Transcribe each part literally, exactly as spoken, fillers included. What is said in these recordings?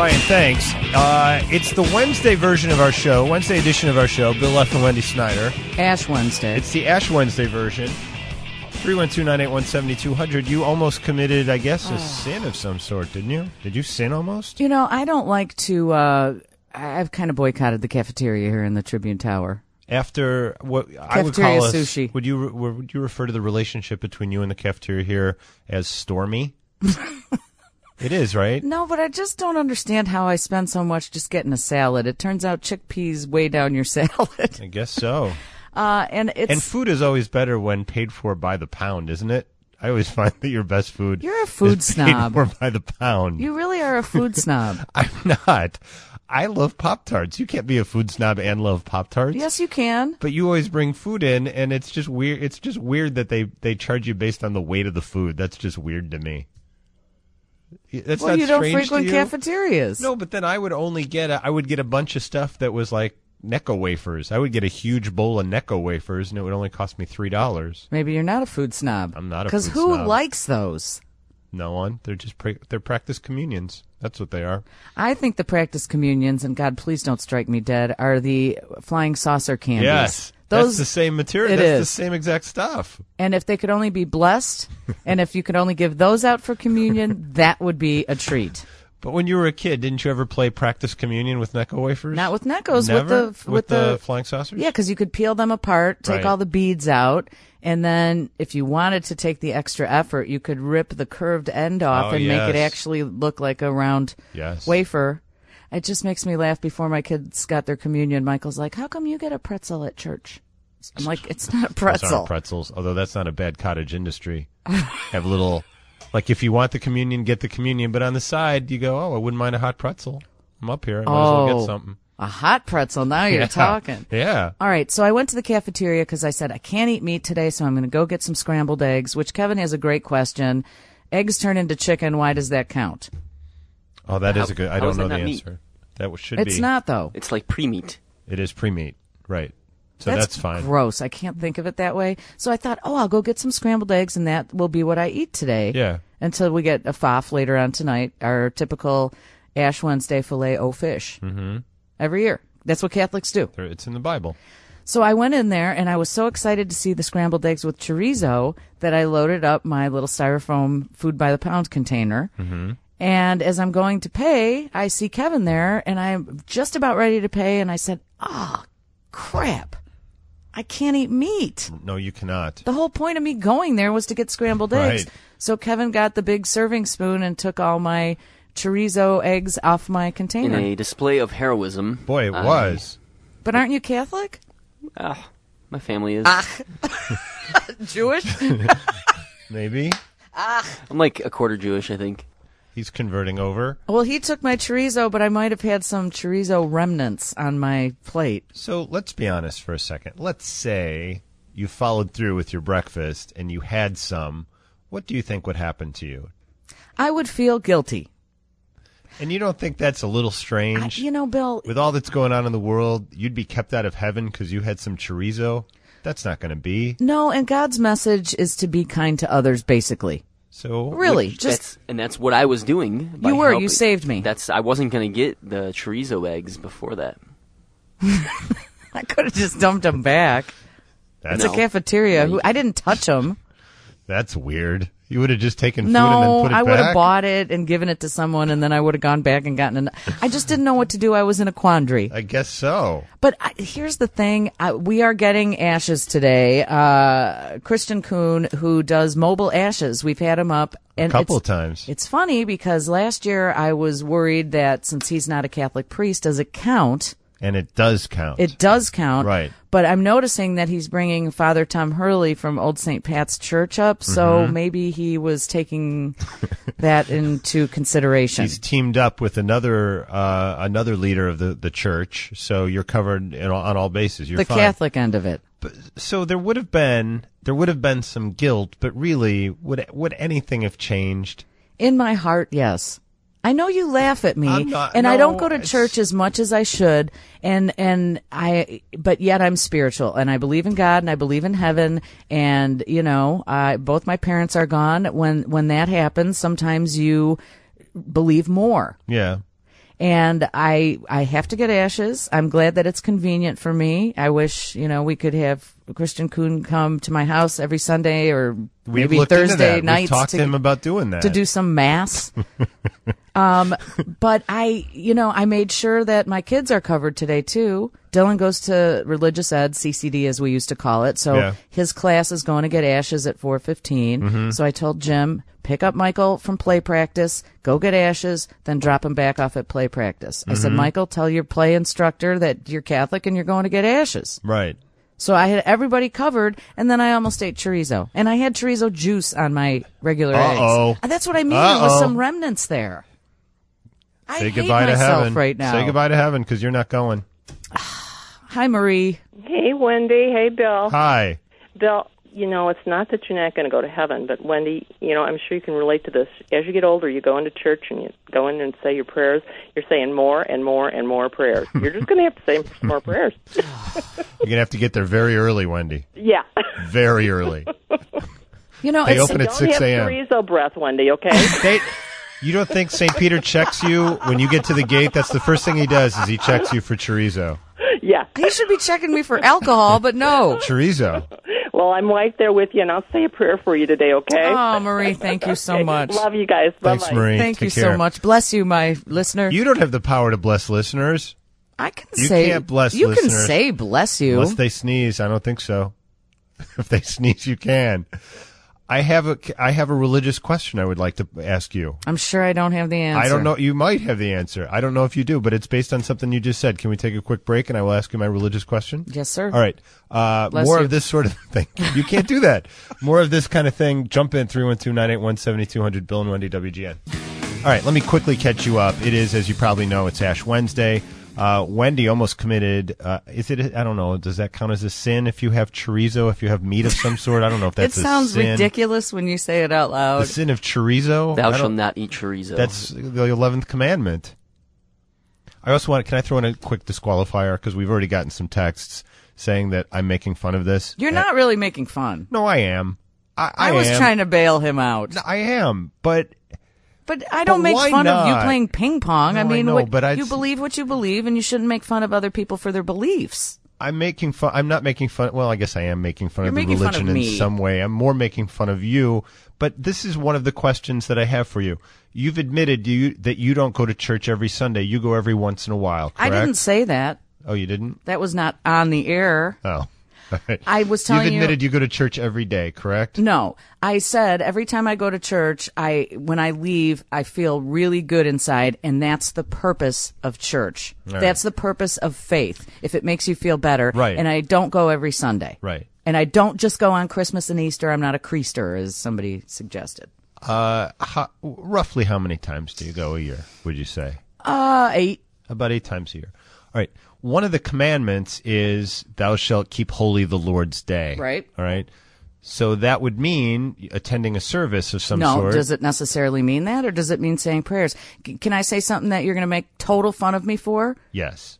Fine, thanks. Uh, it's the Wednesday version of our show, Wednesday edition of our show, Bill Leff and Wendy Snyder. Ash Wednesday. It's the Ash Wednesday version. three one two, nine eight one, seven two zero zero. You almost committed, I guess, a oh. sin of some sort, didn't you? Did you sin almost? You know, I don't like to, uh, I've kind of boycotted the cafeteria here in the Tribune Tower. After what cafeteria I would call us, sushi. Would you, would you refer to the relationship between you and the cafeteria here as stormy? It is, right? No, but I just don't understand how I spend so much just getting a salad. It turns out chickpeas way down your salad. I guess so. Uh, and it's and food is always better when paid for by the pound, isn't it? I always find that your best food You're a food is snob. paid for by the pound. You really are a food snob. I'm not. I love Pop-Tarts. You can't be a food snob and love Pop-Tarts. Yes, you can. But you always bring food in, and it's just weird. It's just weird that they, they charge you based on the weight of the food. That's just weird to me. That's well, not you don't strange frequent to you? Cafeterias. No, but then I would only get a, I would get a bunch of stuff that was like Necco wafers. I would get a huge bowl of Necco wafers, and it would only cost me three dollars. Maybe you're not a food snob. I'm not a food Because snob. who likes those? No one. They're just pra- they're practice communions. That's what they are. I think the practice communions, and God, please don't strike me dead, are the flying saucer candies. Yes. Those, that's the same material. It That's is. the same exact stuff. And if they could only be blessed, and if you could only give those out for communion, that would be a treat. But when you were a kid, didn't you ever play practice communion with Necco wafers? Not with Neccos. Never? With the, with with the, the flying saucers? Yeah, because you could peel them apart, take Right. all the beads out, and then if you wanted to take the extra effort, you could rip the curved end off Oh, and make it yes. actually look like a round Yes. wafer. It just makes me laugh. Before my kids got their communion, Michael's like, how come you get a pretzel at church? I'm like, it's not a Those pretzel. aren't pretzels, although that's not a bad cottage industry. Have little, like if you want the communion, get the communion, but on the side you go, oh, I wouldn't mind a hot pretzel. I'm up here. I might as well Oh. get something. A hot pretzel. Now you're Yeah. talking. Yeah. All right. So I went to the cafeteria because I said, I can't eat meat today, so I'm going to go get some scrambled eggs, which Kevin has a great question. Eggs turn into chicken. Why does that count? Oh, that How- is a good, I how don't is know that the not meat? answer. That should It's be. not, though. It's like pre-meat. It is pre-meat. Right. So that's, fine. Gross. I can't think of it that way. So I thought, oh, I'll go get some scrambled eggs, and that will be what I eat today. Yeah. Until we get a F O F later on tonight, our typical Ash Wednesday filet o fish. Mm-hmm. Every year. That's what Catholics do. There- It's in the Bible. So I went in there, and I was so excited to see the scrambled eggs with chorizo that I loaded up my little styrofoam food by the pound container. Mm-hmm. And as I'm going to pay, I see Kevin there, and I'm just about ready to pay, and I said, oh, crap. I can't eat meat. No, you cannot. The whole point of me going there was to get scrambled eggs. Right. So Kevin got the big serving spoon and took all my chorizo eggs off my In container. a display of heroism. Boy, it I- was. But aren't you Catholic? Ah, my family is. Jewish? Maybe. I'm like a quarter Jewish, I think. He's converting over. Well, he took my chorizo, but I might have had some chorizo remnants on my plate. So let's be honest for a second. Let's say you followed through with your breakfast and you had some. What do you think would happen to you? I would feel guilty. And you don't think that's a little I, strange? you know, Bill, With all that's going on in the world, you'd be kept out of heaven because you had some chorizo? That's not going to be. no, and God's message is to be kind to others, basically. So Really, Which- just that's, and that's what I was doing. by You were, you helping. saved me. That's I wasn't gonna get the chorizo eggs before that. I could have just dumped them back. That's, It's a No. cafeteria. No, Who you- I didn't touch them. that's weird. You would have just taken food and then No, put it I would have back? bought it and given it to someone, and then I would have gone back and gotten an. I just didn't know what to do. I was in a quandary. I guess so. But I, here's the thing: I, we are getting ashes today. Uh, Christian Kuhn, who does mobile ashes, we've had him up A and couple it's, of times. It's funny because last year I was worried that since he's not a Catholic priest, does it count? And it does count. It does count. Right. But I'm noticing that he's bringing Father Tom Hurley from Old Saint Pat's Church up, so Mm-hmm. maybe he was taking that into consideration. He's teamed up with another uh, another leader of the, the church, so you're covered in, all- on all bases. You're the fine. Catholic end of it. But, so there would have been there would have been some guilt, but really, would would anything have changed? In my heart, yes. I know you laugh at me, I'm not- and I no, don't go to it's- church as much as I should, and and I, but yet I'm spiritual, and I believe in God, and I believe in heaven, and you know, I both my parents are gone. When when that happens, sometimes you believe more. Yeah. And I I have to get ashes. I'm glad that it's convenient for me. I wish, you know, we could have Christian Kuhn come to my house every Sunday or We've maybe looked into Thursday that. nights We've talked to, to him about doing that. to do some mass. um, but I, you know, I made sure that my kids are covered today too. Dylan goes to religious ed, C C D as we used to call it. So Yeah. his class is going to get ashes at four fifteen. Mm-hmm. So I told Jim, pick up Michael from play practice, go get ashes, then drop him back off at play practice. I Mm-hmm. said, Michael, tell your play instructor that you're Catholic and you're going to get ashes. Right. So I had everybody covered, and then I almost ate chorizo. And I had chorizo juice on my regular Uh-oh. eggs. And that's what I mean. There was Uh-oh. some remnants there. I Say hate goodbye to myself heaven. right now. Say goodbye to heaven because you're not going. Hi, Marie. Hey, Wendy. Hey, Bill. Hi. Bill, you know, it's not that you're not going to go to heaven, but Wendy, you know, I'm sure you can relate to this. As you get older, you go into church and you go in and say your prayers. You're saying more and more and more prayers. You're just going to have to say some more prayers. You're going to have to get there very early, Wendy. Yeah. Very early. You know, They it's, open at Don't six have a.m. chorizo breath, Wendy, okay? They, you don't think Saint Peter checks you when you get to the gate? That's the first thing he does is he checks you for chorizo. Yeah. he should be checking me for alcohol, but no. Chorizo. Well, I'm right there with you, and I'll say a prayer for you today, okay? Oh, Marie, thank you so much. Love you guys. Bye-bye. Thanks, Marie. Thank Take you care. so much. Bless you, my listener. You don't have the power to bless listeners. I can You say can't bless You can listeners. say bless you. Unless they sneeze. I don't think so. If they sneeze, you can. I have a, I have a religious question I would like to ask you. I'm sure I don't have the answer. I don't know. You might have the answer. I don't know if you do, but it's based on something you just said. Can we take a quick break and I will ask you my religious question? Yes, sir. All right. Uh, Bless more you. of this sort of thing. You can't do that. More of this kind of thing. Jump in three one two, nine eight one, seven two zero zero. Bill and Wendy W G N. All right. Let me quickly catch you up. It is, as you probably know, it's Ash Wednesday. Uh, Wendy almost committed, uh, is it, I don't know, does that count as a sin if you have chorizo, if you have meat of some sort? I don't know if that's it a sounds sin. ridiculous when you say it out loud. The sin of chorizo? Thou I shalt don't- not eat chorizo. That's the eleventh commandment. I also want, can I throw in a quick disqualifier? Because we've already gotten some texts saying that I'm making fun of this. You're Uh, not really making fun. No, I am. I, I, I, was am. trying to bail him out. No, I am, but But I don't But make why fun of you not? playing ping pong. I No, I mean, know, what, but I'd you s- believe what you believe, and you shouldn't make fun of other people for their beliefs. I'm making fun. I'm not making fun. Well, I guess I am making fun You're of the making fun religion of in me. some way. I'm more making fun of you. But this is one of the questions that I have for you. You've admitted you that you don't go to church every Sunday. You go every once in a while. I Correct? didn't say that. Oh, you didn't? That was not on the air. Oh. All right. I was telling You've you- admitted you go to church every day, correct? No, I said every time I go to church, I when I leave, I feel really good inside, and that's the purpose of church. All right. That's the purpose of faith. If it makes you feel better, Right. And I don't go every Sunday, Right. And I don't just go on Christmas and Easter. I'm not a creaster, as somebody suggested. Uh, how, roughly how many times do you go a year, would you say? Uh, eight. About eight times a year. All right. One of the commandments is thou shalt keep holy the Lord's day. Right. All right. So that would mean attending a service of some No, sort. does it necessarily mean that, or does it mean saying prayers? C- can I say something that you're going to make total fun of me for? Yes.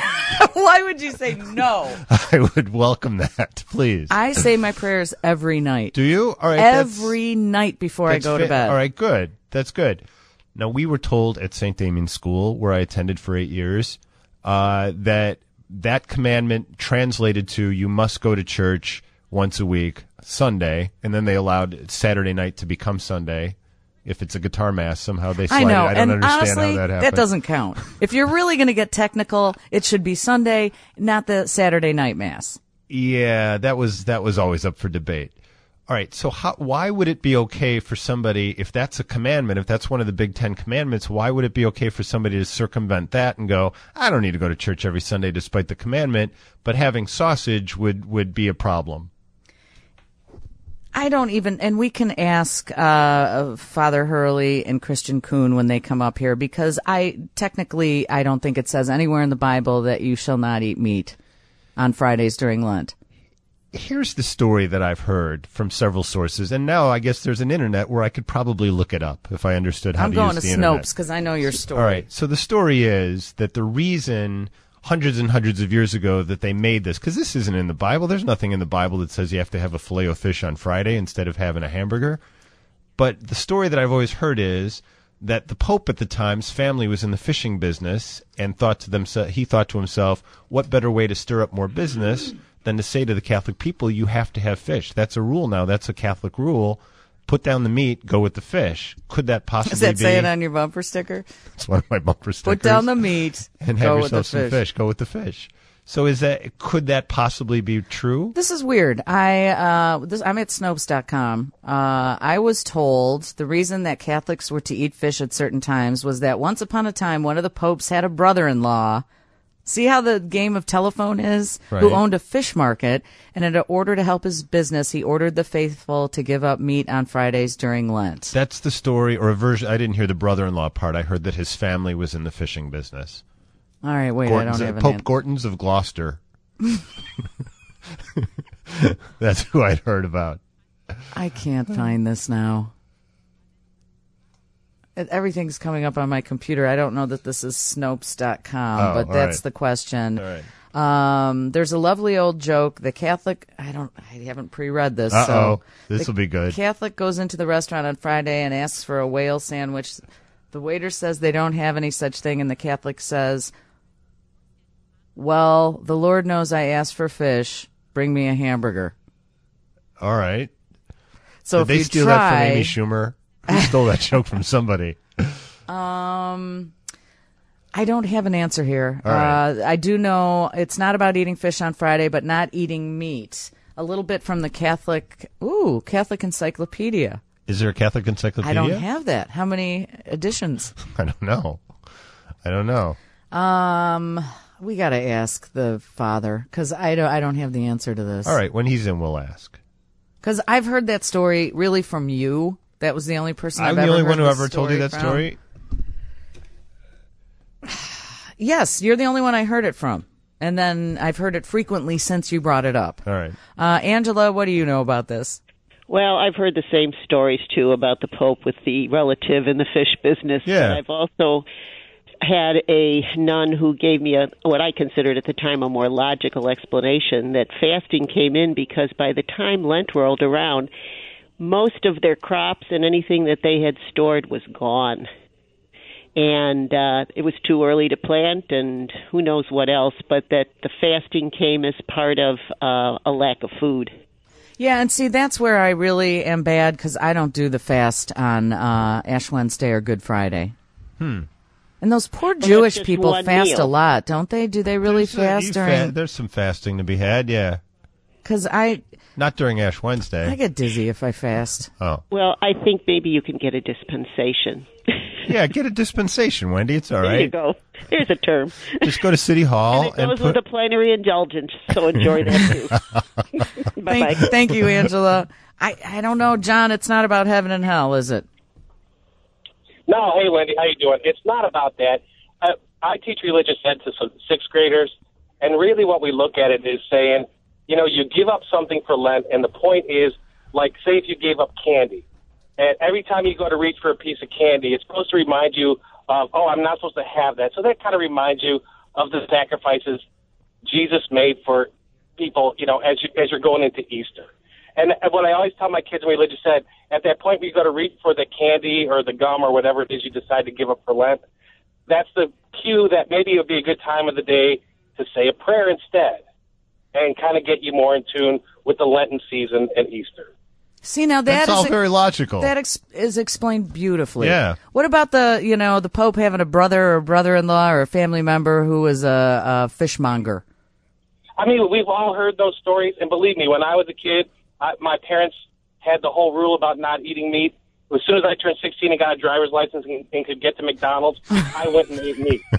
Why would you say no? I would welcome that, please. I say my prayers every night. Do you? All right. that's- Every night before I that's go to fa- bed. All right. Good. That's good. Now, we were told at Saint Damian's School, where I attended for eight years, uh, that that commandment translated to you must go to church once a week, Sunday, and then they allowed Saturday night to become Sunday. If it's a guitar mass, somehow they slide I know, it. I don't and understand honestly, how that happened. doesn't count. If you're really going to get technical, it should be Sunday, not the Saturday night mass. Yeah, that was that was always up for debate. All right, so how, why would it be okay for somebody, if that's a commandment, if that's one of the big Ten Commandments, why would it be okay for somebody to circumvent that and go, I don't need to go to church every Sunday despite the commandment, but having sausage would, would be a problem? I don't even, and we can ask uh, Father Hurley and Christian Kuhn when they come up here, because I technically I don't think it says anywhere in the Bible that you shall not eat meat on Fridays during Lent. Here's the story that I've heard from several sources, and now I guess there's an internet where I could probably look it up if I understood how I'm to going use to the internet. Snopes because I know your story. All right. So the story is that the reason hundreds and hundreds of years ago that they made this, because this isn't in the Bible. There's nothing in the Bible that says you have to have a filet o fish on Friday instead of having a hamburger. But the story that I've always heard is that the Pope at the time's family was in the fishing business and thought to themselves, he thought to himself, what better way to stir up more business than to say to the Catholic people, you have to have fish. That's a rule now. That's a Catholic rule. Put down the meat, go with the fish. Could that possibly Does that be? say it on your bumper sticker? It's one of my bumper stickers. Put down the meat and go have with the yourself some fish. fish. Go with the fish. So is that, could that possibly be true? This is weird. I uh, this, I'm at Snopes dot com. Uh, I was told the reason that Catholics were to eat fish at certain times was that once upon a time, one of the popes had a brother-in-law. See how the game of telephone is? Right. Who owned a fish market, and in order to help his business, he ordered the faithful to give up meat on Fridays during Lent. That's the story, or a version. I didn't hear the brother-in-law part. I heard that his family was in the fishing business. All right, wait, Gorton's, I don't have an Pope an- Gorton's of Gloucester. That's who I'd heard about. I can't find this now. It- Everything's coming up on my computer. I don't know that this is Snopes dot com, Oh, but all that's right. the question. All right. Um, there's a lovely old joke. The Catholic, I don't, I haven't pre-read this. Uh-oh. So This the will be good. Catholic goes into the restaurant on Friday and asks for a whale sandwich. The waiter says they don't have any such thing, and the Catholic says, well, the Lord knows I asked for fish. Bring me a hamburger. All right. So Did if they you steal try, that from Amy Schumer? Who stole that joke from somebody? Um, I don't have an answer here. All right. Uh, I do know it's not about eating fish on Friday, but not eating meat. A little bit from the Catholic, ooh, Catholic Encyclopedia. Is there a Catholic encyclopedia? I don't have that. How many editions? I don't know. I don't know. Um, we got to ask the father because I don't, I don't have the answer to this. All right. When he's in, we'll ask. Because I've heard that story really from you. That was the only person I've I'm ever the only heard one who this ever told you that from. story. Yes, you're the only one I heard it from. And then I've heard it frequently since you brought it up. All right. Uh, Angela, what do you know about this? Well, I've heard the same stories, too, about the Pope with the relative in the fish business. Yeah. But I've also had a nun who gave me a what I considered at the time a more logical explanation that fasting came in because by the time Lent rolled around, most of their crops and anything that they had stored was gone. And uh, it was too early to plant and who knows what else, but that the fasting came as part of uh, a lack of food. Yeah, and see, that's where I really am bad because I don't do the fast on uh, Ash Wednesday or Good Friday. Hmm. And those poor that's Jewish just people one fast meal. a lot, don't they? Do they really There's, uh, fast you during? fa- there's some fasting to be had, yeah. Because I, Not during Ash Wednesday. I get dizzy if I fast. Oh. Well, I think maybe you can get a dispensation. Yeah, get a dispensation, Wendy. It's all There you right. go. There's a term. Just go to City Hall And it and goes put... with a plenary indulgence, so enjoy that too. Bye-bye. Thank, thank you, Angela. I, I don't know, John. It's not about heaven and hell, is it? No, hey, Wendy, how you doing? It's not about that. Uh, I teach religious ed to some sixth graders, and really what we look at it is saying, you know, you give up something for Lent, and the point is, like, say if you gave up candy, and every time you go to reach for a piece of candy, it's supposed to remind you of, oh, I'm not supposed to have that. So that kind of reminds you of the sacrifices Jesus made for people, you know, as, you, as you're going into Easter. And what I always tell my kids in religious ed, at that point where you go to reach for the candy or the gum or whatever it is you decide to give up for Lent, that's the cue that maybe it would be a good time of the day to say a prayer instead and kind of get you more in tune with the Lenten season and Easter. See, now that That's is all a- very logical. That ex- is explained beautifully. Yeah. What about the, you know, the Pope having a brother or brother-in-law or a family member who was a, a fishmonger? I mean, we've all heard those stories, and believe me, when I was a kid, I, my parents had the whole rule about not eating meat. As soon as I turned sixteen and got a driver's license and, and could get to McDonald's, I went and ate meat.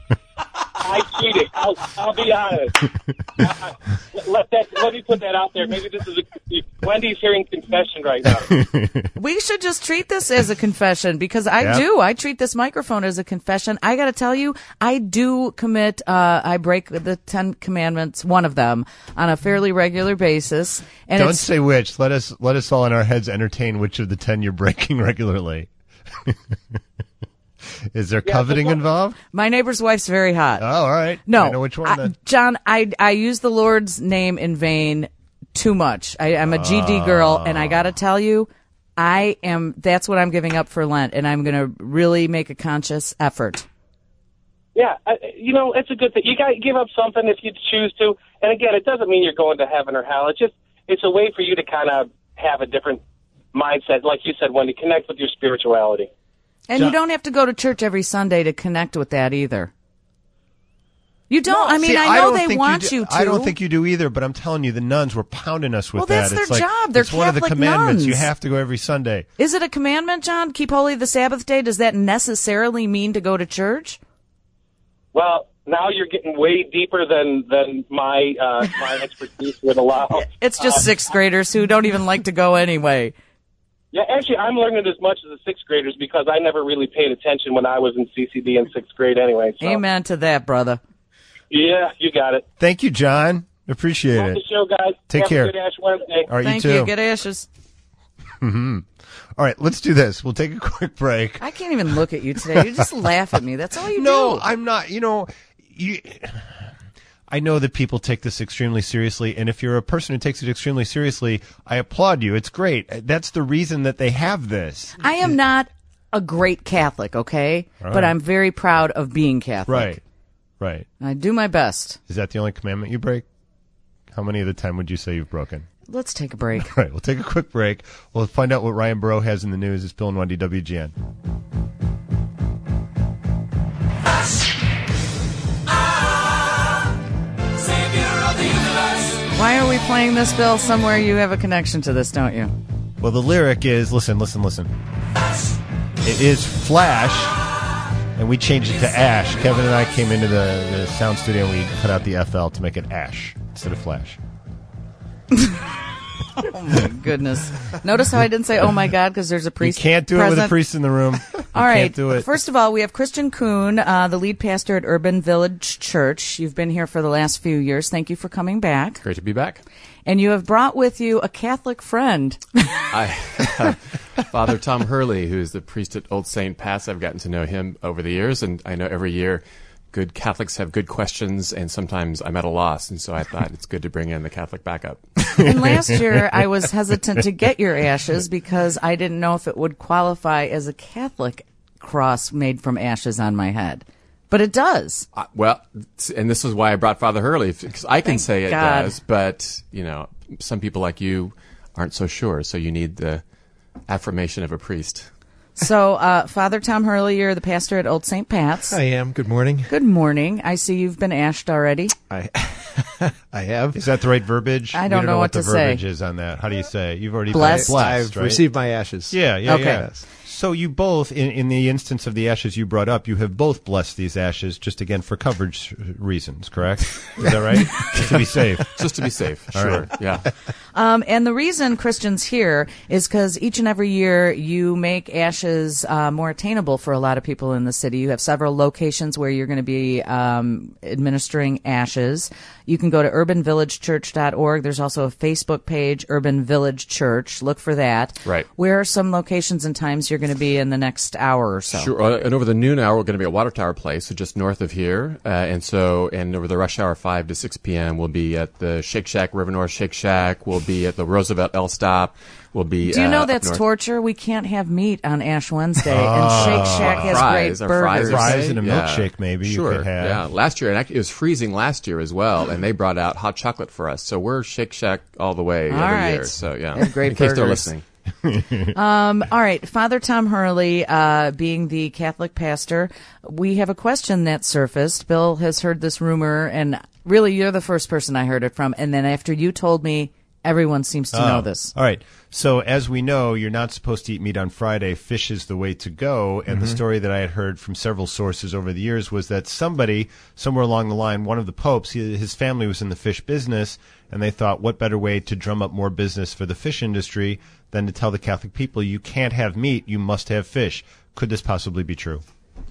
I cheated. I'll, I'll be honest. I, I, let that. Let me put that out there. Maybe this is a, Wendy's hearing confession right now. We should just treat this as a confession because I Yep. do. I treat this microphone as a confession. I got to tell you, I do commit, uh, I break the Ten Commandments, one of them, on a fairly regular basis. And Don't it's, say which. Let us let us all in our heads entertain which of the ten you're breaking regularly. Is there coveting what- involved? my neighbor's wife's very hot. Oh, all right. No, I know which one I- then. John, I I use the Lord's name in vain too much. I, I'm a G D girl, and I got to tell you, I am. That's what I'm giving up for Lent, and I'm going to really make a conscious effort. Yeah, I, you know, it's a good thing. You got to give up something if you choose to. And again, it doesn't mean you're going to heaven or hell. It's just it's a way for you to kind of have a different mindset, like you said, when to connect with your spirituality. And you don't have to go to church every Sunday to connect with that either. You don't. No, I mean, see, I know don't they think want you, do, you to. I don't think you do either, but I'm telling you, the nuns were pounding us with well, that. that's their it's like, job. They're it's one of the Catholic commandments. nuns. You have to go every Sunday. Is it a commandment, John? Keep holy the Sabbath day? Does that necessarily mean to go to church? Well, now you're getting way deeper than than my uh, my expertise would allow. It's just Uh, sixth graders who don't even like to go anyway. Yeah, actually, I'm learning as much as the sixth graders because I never really paid attention when I was in C C D in sixth grade anyway. So. Amen to that, brother. Yeah, you got it. Thank you, John. Appreciate Love it. the show, guys. Take Have care. A good Ash Wednesday. All right, Thank you too. you. Get ashes. Mm-hmm. All right, let's do this. We'll take a quick break. I can't even look at you today. You just laugh at me. That's all you No, do. I'm not. You know, you. I know that people take this extremely seriously, and if you're a person who takes it extremely seriously, I applaud you. It's great. That's the reason that they have this. I am not a great Catholic, okay? All But right. I'm very proud of being Catholic. Right, right. I do my best. Is that the only commandment you break? How many of the time would you say you've broken? Let's take a break. All right, we'll take a quick break. We'll find out what Ryan Burrow has in the news. It's Bill and Wendy, W G N. Why are we playing this, Bill? Somewhere you have a connection to this, don't you? Well, the lyric is, listen, listen, listen. It is Flash, and we changed it to Ash. Kevin and I came into the, the sound studio, and we cut out the F L to make it Ash instead of Flash. Oh, my goodness. Notice how I didn't say, oh, my God, because there's a You priest can't do it present. with a priest in the room. You All right. can't do it. First of all, we have Christian Kuhn, uh, the lead pastor at Urban Village Church. You've been here for the last few years. Thank you for coming back. Great to be back. And you have brought with you a Catholic friend. I have Father Tom Hurley, who is the priest at Old Saint Pat's. I've gotten to know him over the years, and I know every year good Catholics have good questions, and sometimes I'm at a loss, and so I thought it's good to bring in the Catholic backup. And last year, I was hesitant to get your ashes because I didn't know if it would qualify as a Catholic cross made from ashes on my head. But it does. Uh, well, and this is why I brought Father Hurley, because I can Thank say it God. does, but, you know, some people like you aren't so sure, so you need the affirmation of a priest. So, uh, Father Tom Hurley, you're the pastor at Old Saint Pat's. I am. Good morning. Good morning. I see you've been ashed already. I I have. Is that the right verbiage? I We don't know know what the to say. verbiage is on that. How do you say it? You've already Blessed. blessed, I've right? received my ashes. Yeah, yeah, Okay. yeah. So you both, in, in the instance of the ashes you brought up, you have both blessed these ashes just again for coverage reasons, correct? Is that right? Just to be safe. Just to be safe, All sure, right. yeah. Um, and the reason Christian's here is because each and every year you make ashes uh, more attainable for a lot of people in the city. You have several locations where you're going to be um, administering ashes. You can go to urban village church dot org. There's also a Facebook page, Urban Village Church. Look for that. Right. Where are some locations and times you're going to be in the next hour or so? Sure. Uh, and over the noon hour, we're going to be at Water Tower Place, so just north of here. Uh, and so, and over the rush hour, five to six p.m., we'll be at the Shake Shack, River North Shake Shack. We'll be at the Roosevelt L Stop. We'll be. Do you uh, know up that's north. torture? We can't have meat on Ash Wednesday, and Shake Shack has Fries, great our burgers. fries, Fries and a Yeah. milkshake maybe you Sure. could have. Yeah, last year, and actually it was freezing last year as well, and they brought out hot chocolate for us. So we're Shake Shack all the way All every right. year. So yeah, They have great in case they're burgers. listening. Um, all right, Father Tom Hurley, uh, being the Catholic pastor, we have a question that surfaced. Bill has heard this rumor, and really, you're the first person I heard it from. And then after you told me, everyone seems to know Oh, this. All right. So as we know, you're not supposed to eat meat on Friday. Fish is the way to go. And the story that I had heard from several sources over the years was that somebody, somewhere along the line, one of the popes, he, his family was in the fish business, and they thought, what better way to drum up more business for the fish industry than to tell the Catholic people, you can't have meat, you must have fish. Could this possibly be true?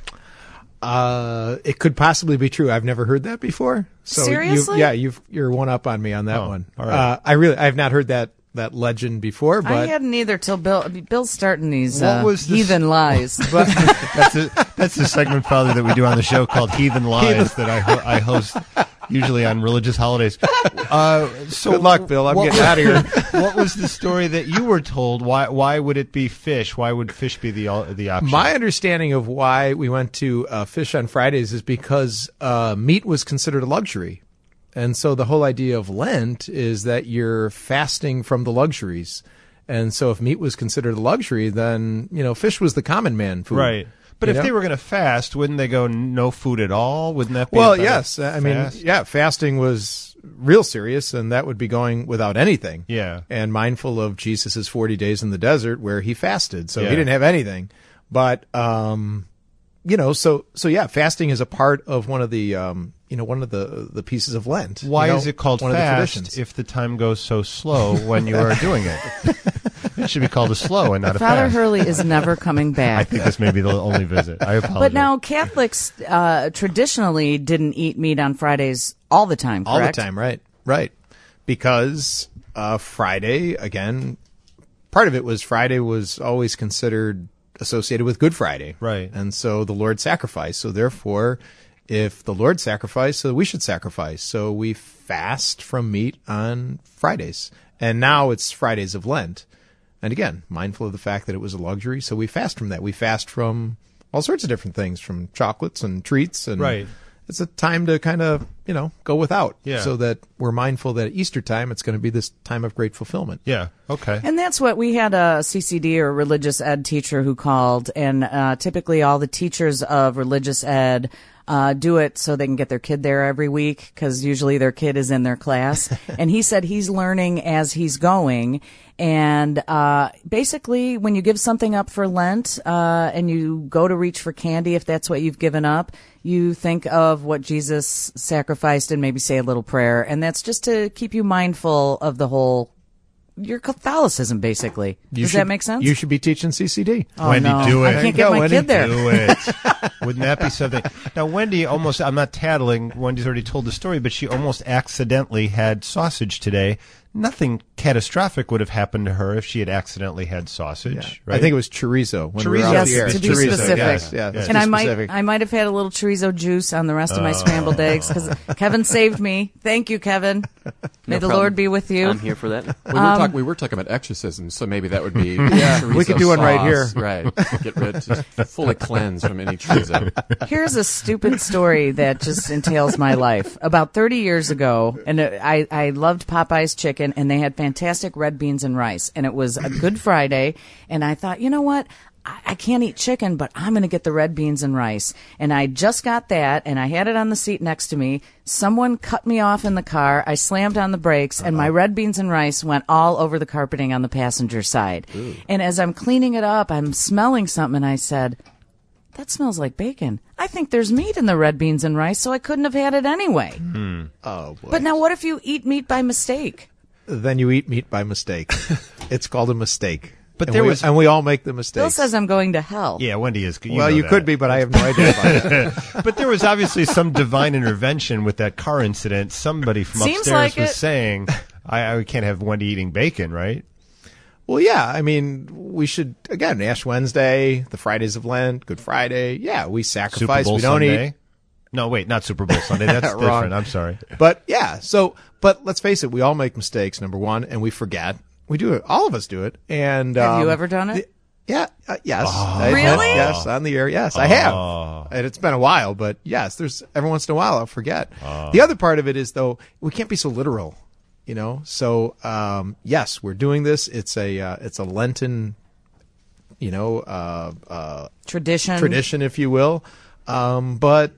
Uh, it could possibly be true. I've never heard that before. So Seriously? You, yeah, you've, you're one up on me on that Oh, one. all right. Uh, I really, I've not heard that, that legend before, I but hadn't either till Bill. Bill's starting these What uh, was this- heathen lies. that's a, that's the segment, Father, that we do on the show called Heathen Lies that I, ho- I host usually on religious holidays. Uh, so Good luck, Bill. I'm what getting was- out of here. What was the story that you were told? Why why would it be fish? Why would fish be the al- the option? My understanding of why we went to uh, fish on Fridays is because uh, meat was considered a luxury. And so the whole idea of Lent is that you're fasting from the luxuries. And so if meat was considered a luxury, then, you know, fish was the common man food. Right. But You if know? they were going to fast, wouldn't they go no food at all? Wouldn't that be Well, a better yes. I mean, fast? yeah, fasting was real serious, and that would be going without anything. Yeah. And mindful of Jesus' forty days in the desert where he fasted. So Yeah. he didn't have anything. But, um, you know, so, so yeah, fasting is a part of one of the, um, you know, one of the, the pieces of Lent. Why you know, is it called one of the fast traditions. if the time goes so slow when you are doing it? It should be called a slow and not a Father fast. Hurley is never coming I back. think this may be the only visit. I apologize. But now Catholics uh, traditionally didn't eat meat on Fridays all the time, All the correct? time, right, right. Because uh, Friday, again, part of it was Friday was always considered associated with Good Friday. Right. And so the Lord sacrificed. So therefore, if the Lord sacrificed, so we should sacrifice. So we fast from meat on Fridays. And now it's Fridays of Lent. And again, mindful of the fact that it was a luxury, so we fast from that. We fast from all sorts of different things, from chocolates and treats. And Right. it's a time to kind of, you know, go without. Yeah. So that we're mindful that at Easter time, it's going to be this time of great fulfillment. Yeah. Okay. And that's what we had a C C D or religious ed teacher who called, and uh, typically all the teachers of religious ed uh, do it so they can get their kid there every week because usually their kid is in their class. And he said he's learning as he's going. And uh, basically, when you give something up for Lent uh, and you go to reach for candy, if that's what you've given up, you think of what Jesus sacrificed and maybe say a little prayer. And that's just to keep you mindful of the whole, your Catholicism, basically. You Does should- that make sense? You should be teaching C C D. Oh, Wendy, no. do it. I There can't you get go, my Wendy. kid there. Do it. Wouldn't that be something? Now, Wendy almost, I'm not tattling, Wendy's already told the story, but she almost accidentally had sausage today. Nothing catastrophic would have happened to her if she had accidentally had sausage, right? I think it was chorizo. When we were Chorizo. off Yes, the air. to be Chorizo, specific. Yes, yeah, that's And too I might, specific. I might have had a little chorizo juice on the rest of my scrambled eggs because Kevin saved me. Thank you, Kevin. May No the problem. Lord be with you. I'm here for that. We were, Um, talk, we were talking about exorcisms, so maybe that would be Yeah, we could do one right here. Right. Get rid, just fully cleanse from any chorizo. Here's a stupid story that just entails my life. About thirty years ago, and I, I loved Popeye's chicken, and they had fantastic red beans and rice. And it was a Good Friday, and I thought, you know what? I, I can't eat chicken, but I'm going to get the red beans and rice. And I just got that, and I had it on the seat next to me. Someone cut me off in the car. I slammed on the brakes, and my red beans and rice went all over the carpeting on the passenger side. And as I'm cleaning it up, I'm smelling something, and I said, that smells like bacon. I think there's meat in the red beans and rice, so I couldn't have had it anyway. Oh, boy. But now what if you eat meat by mistake? Then you eat meat by mistake. It's called a mistake. But and there we, was- and we all make the mistake. Bill says I'm going to hell. Yeah, Wendy is. You well, know you that. could be, but I have no idea about it. But there was obviously some divine intervention with that car incident. Somebody from Seems upstairs like was it. saying, I, I can't have Wendy eating bacon, right? Well, yeah. I mean, we should again Ash Wednesday, the Fridays of Lent, Good Friday. Yeah, we Super sacrifice. Bowl we don't Sunday. eat. No, wait, not Super Bowl Sunday. That's Wrong. different. I'm sorry. But yeah, so but let's face it, we all make mistakes. Number one, and we forget. We do it. All of us do it. And Have um, you ever done it? the- yeah. Uh, yes. I admit, Really? yes, on the air. Yes, I have. And it's been a while, but yes, there's every once in a while I'll forget. The other part of it is though we can't be so literal, you know. So um, yes, we're doing this. It's a uh, it's a Lenten, you know, uh, uh, Tradition. tradition, if you will. Um, but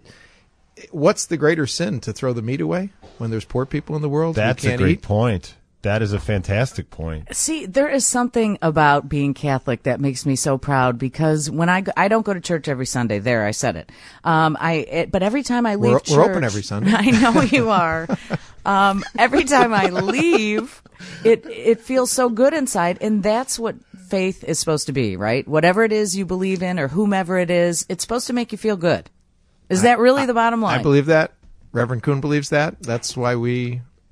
what's the greater sin, to throw the meat away when there's poor people in the world? who That's a can't great eat? point. That is a fantastic point. See, there is something about being Catholic that makes me so proud because when I go, I don't go to church every Sunday. There, I said it. Um, I it, but every time I leave We're- church, we're open every Sunday. I know you are. Um, every time I leave, it it feels so good inside, and that's what faith is supposed to be, right? Whatever it is you believe in, or whomever it is, it's supposed to make you feel good. Is that really the bottom line? I believe that. Reverend Kuhn believes that. That's why we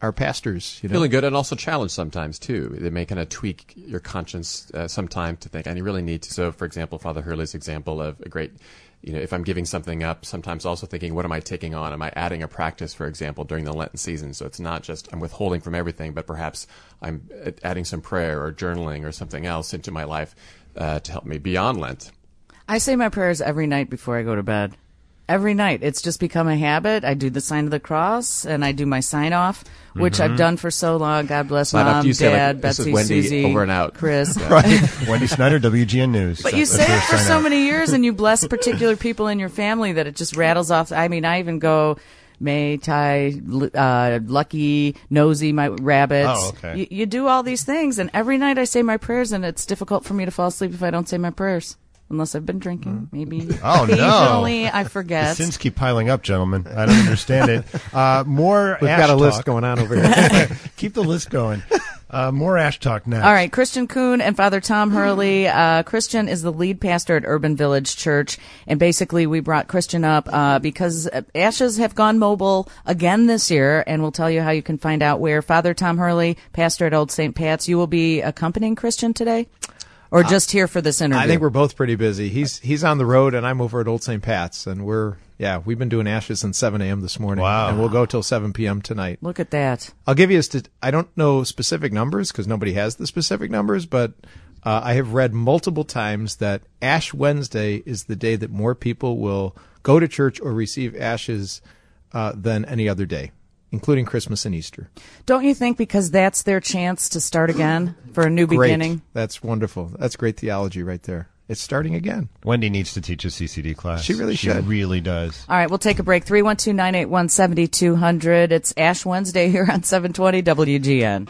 our pastors. You know? Feeling good and also challenged sometimes, too. They may kind of tweak your conscience uh, sometime to think, and you really need to. So, for example, Father Hurley's example of a great, you know, if I'm giving something up, sometimes also thinking, what am I taking on? Am I adding a practice, for example, during the Lenten season? So it's not just I'm withholding from everything, but perhaps I'm adding some prayer or journaling or something else into my life uh, to help me beyond Lent. I say my prayers every night before I go to bed. Every night. It's just become a habit. I do the sign of the cross, and I do my sign-off, which Mm-hmm. I've done for so long. God bless Sign off, Mom, you say, like, Dad, this is Betsy, Wendy, Susie, over and out. Chris. Right. Wendy Snyder, W G N News. But you That's say your it for sign so out. many years, and you bless particular people in your family that it just rattles off. I mean, I even go, May, Tai, uh, Lucky, Nosy, my rabbits. Oh, okay. You, you do all these things, and every night I say my prayers, and it's difficult for me to fall asleep if I don't say my prayers. Unless I've been drinking, maybe. Oh, no. Occasionally, I forget. The sins keep piling up, gentlemen. I don't understand it. Uh, more We've Ash got a talk. list going on over here. Keep the list going. Uh, more Ash talk next. All right, Christian Kuhn and Father Tom Hurley. Uh, Christian is the lead pastor at Urban Village Church, and basically we brought Christian up uh, because Ashes have gone mobile again this year, and we'll tell you how you can find out where. Father Tom Hurley, pastor at Old Saint Pat's, you will be accompanying Christian today? Or just here for this interview? I think we're both pretty busy. He's he's on the road, and I'm over at Old Saint Pat's, and we're yeah we've been doing Ashes since seven a.m. this morning. Wow. And we'll go till seven p.m. tonight. Look at that. I'll give you a st- I don't know specific numbers because nobody has the specific numbers, but uh, I have read multiple times that Ash Wednesday is the day that more people will go to church or receive ashes uh, than any other day, including Christmas and Easter. Don't you think because that's their chance to start again for a new Great. beginning? That's wonderful. That's great theology right there. It's starting again. Wendy needs to teach a C C D class. She really she should. really does. All right, we'll take a break. three one two, nine eight one, seven two zero zero. It's Ash Wednesday here on seven twenty W G N.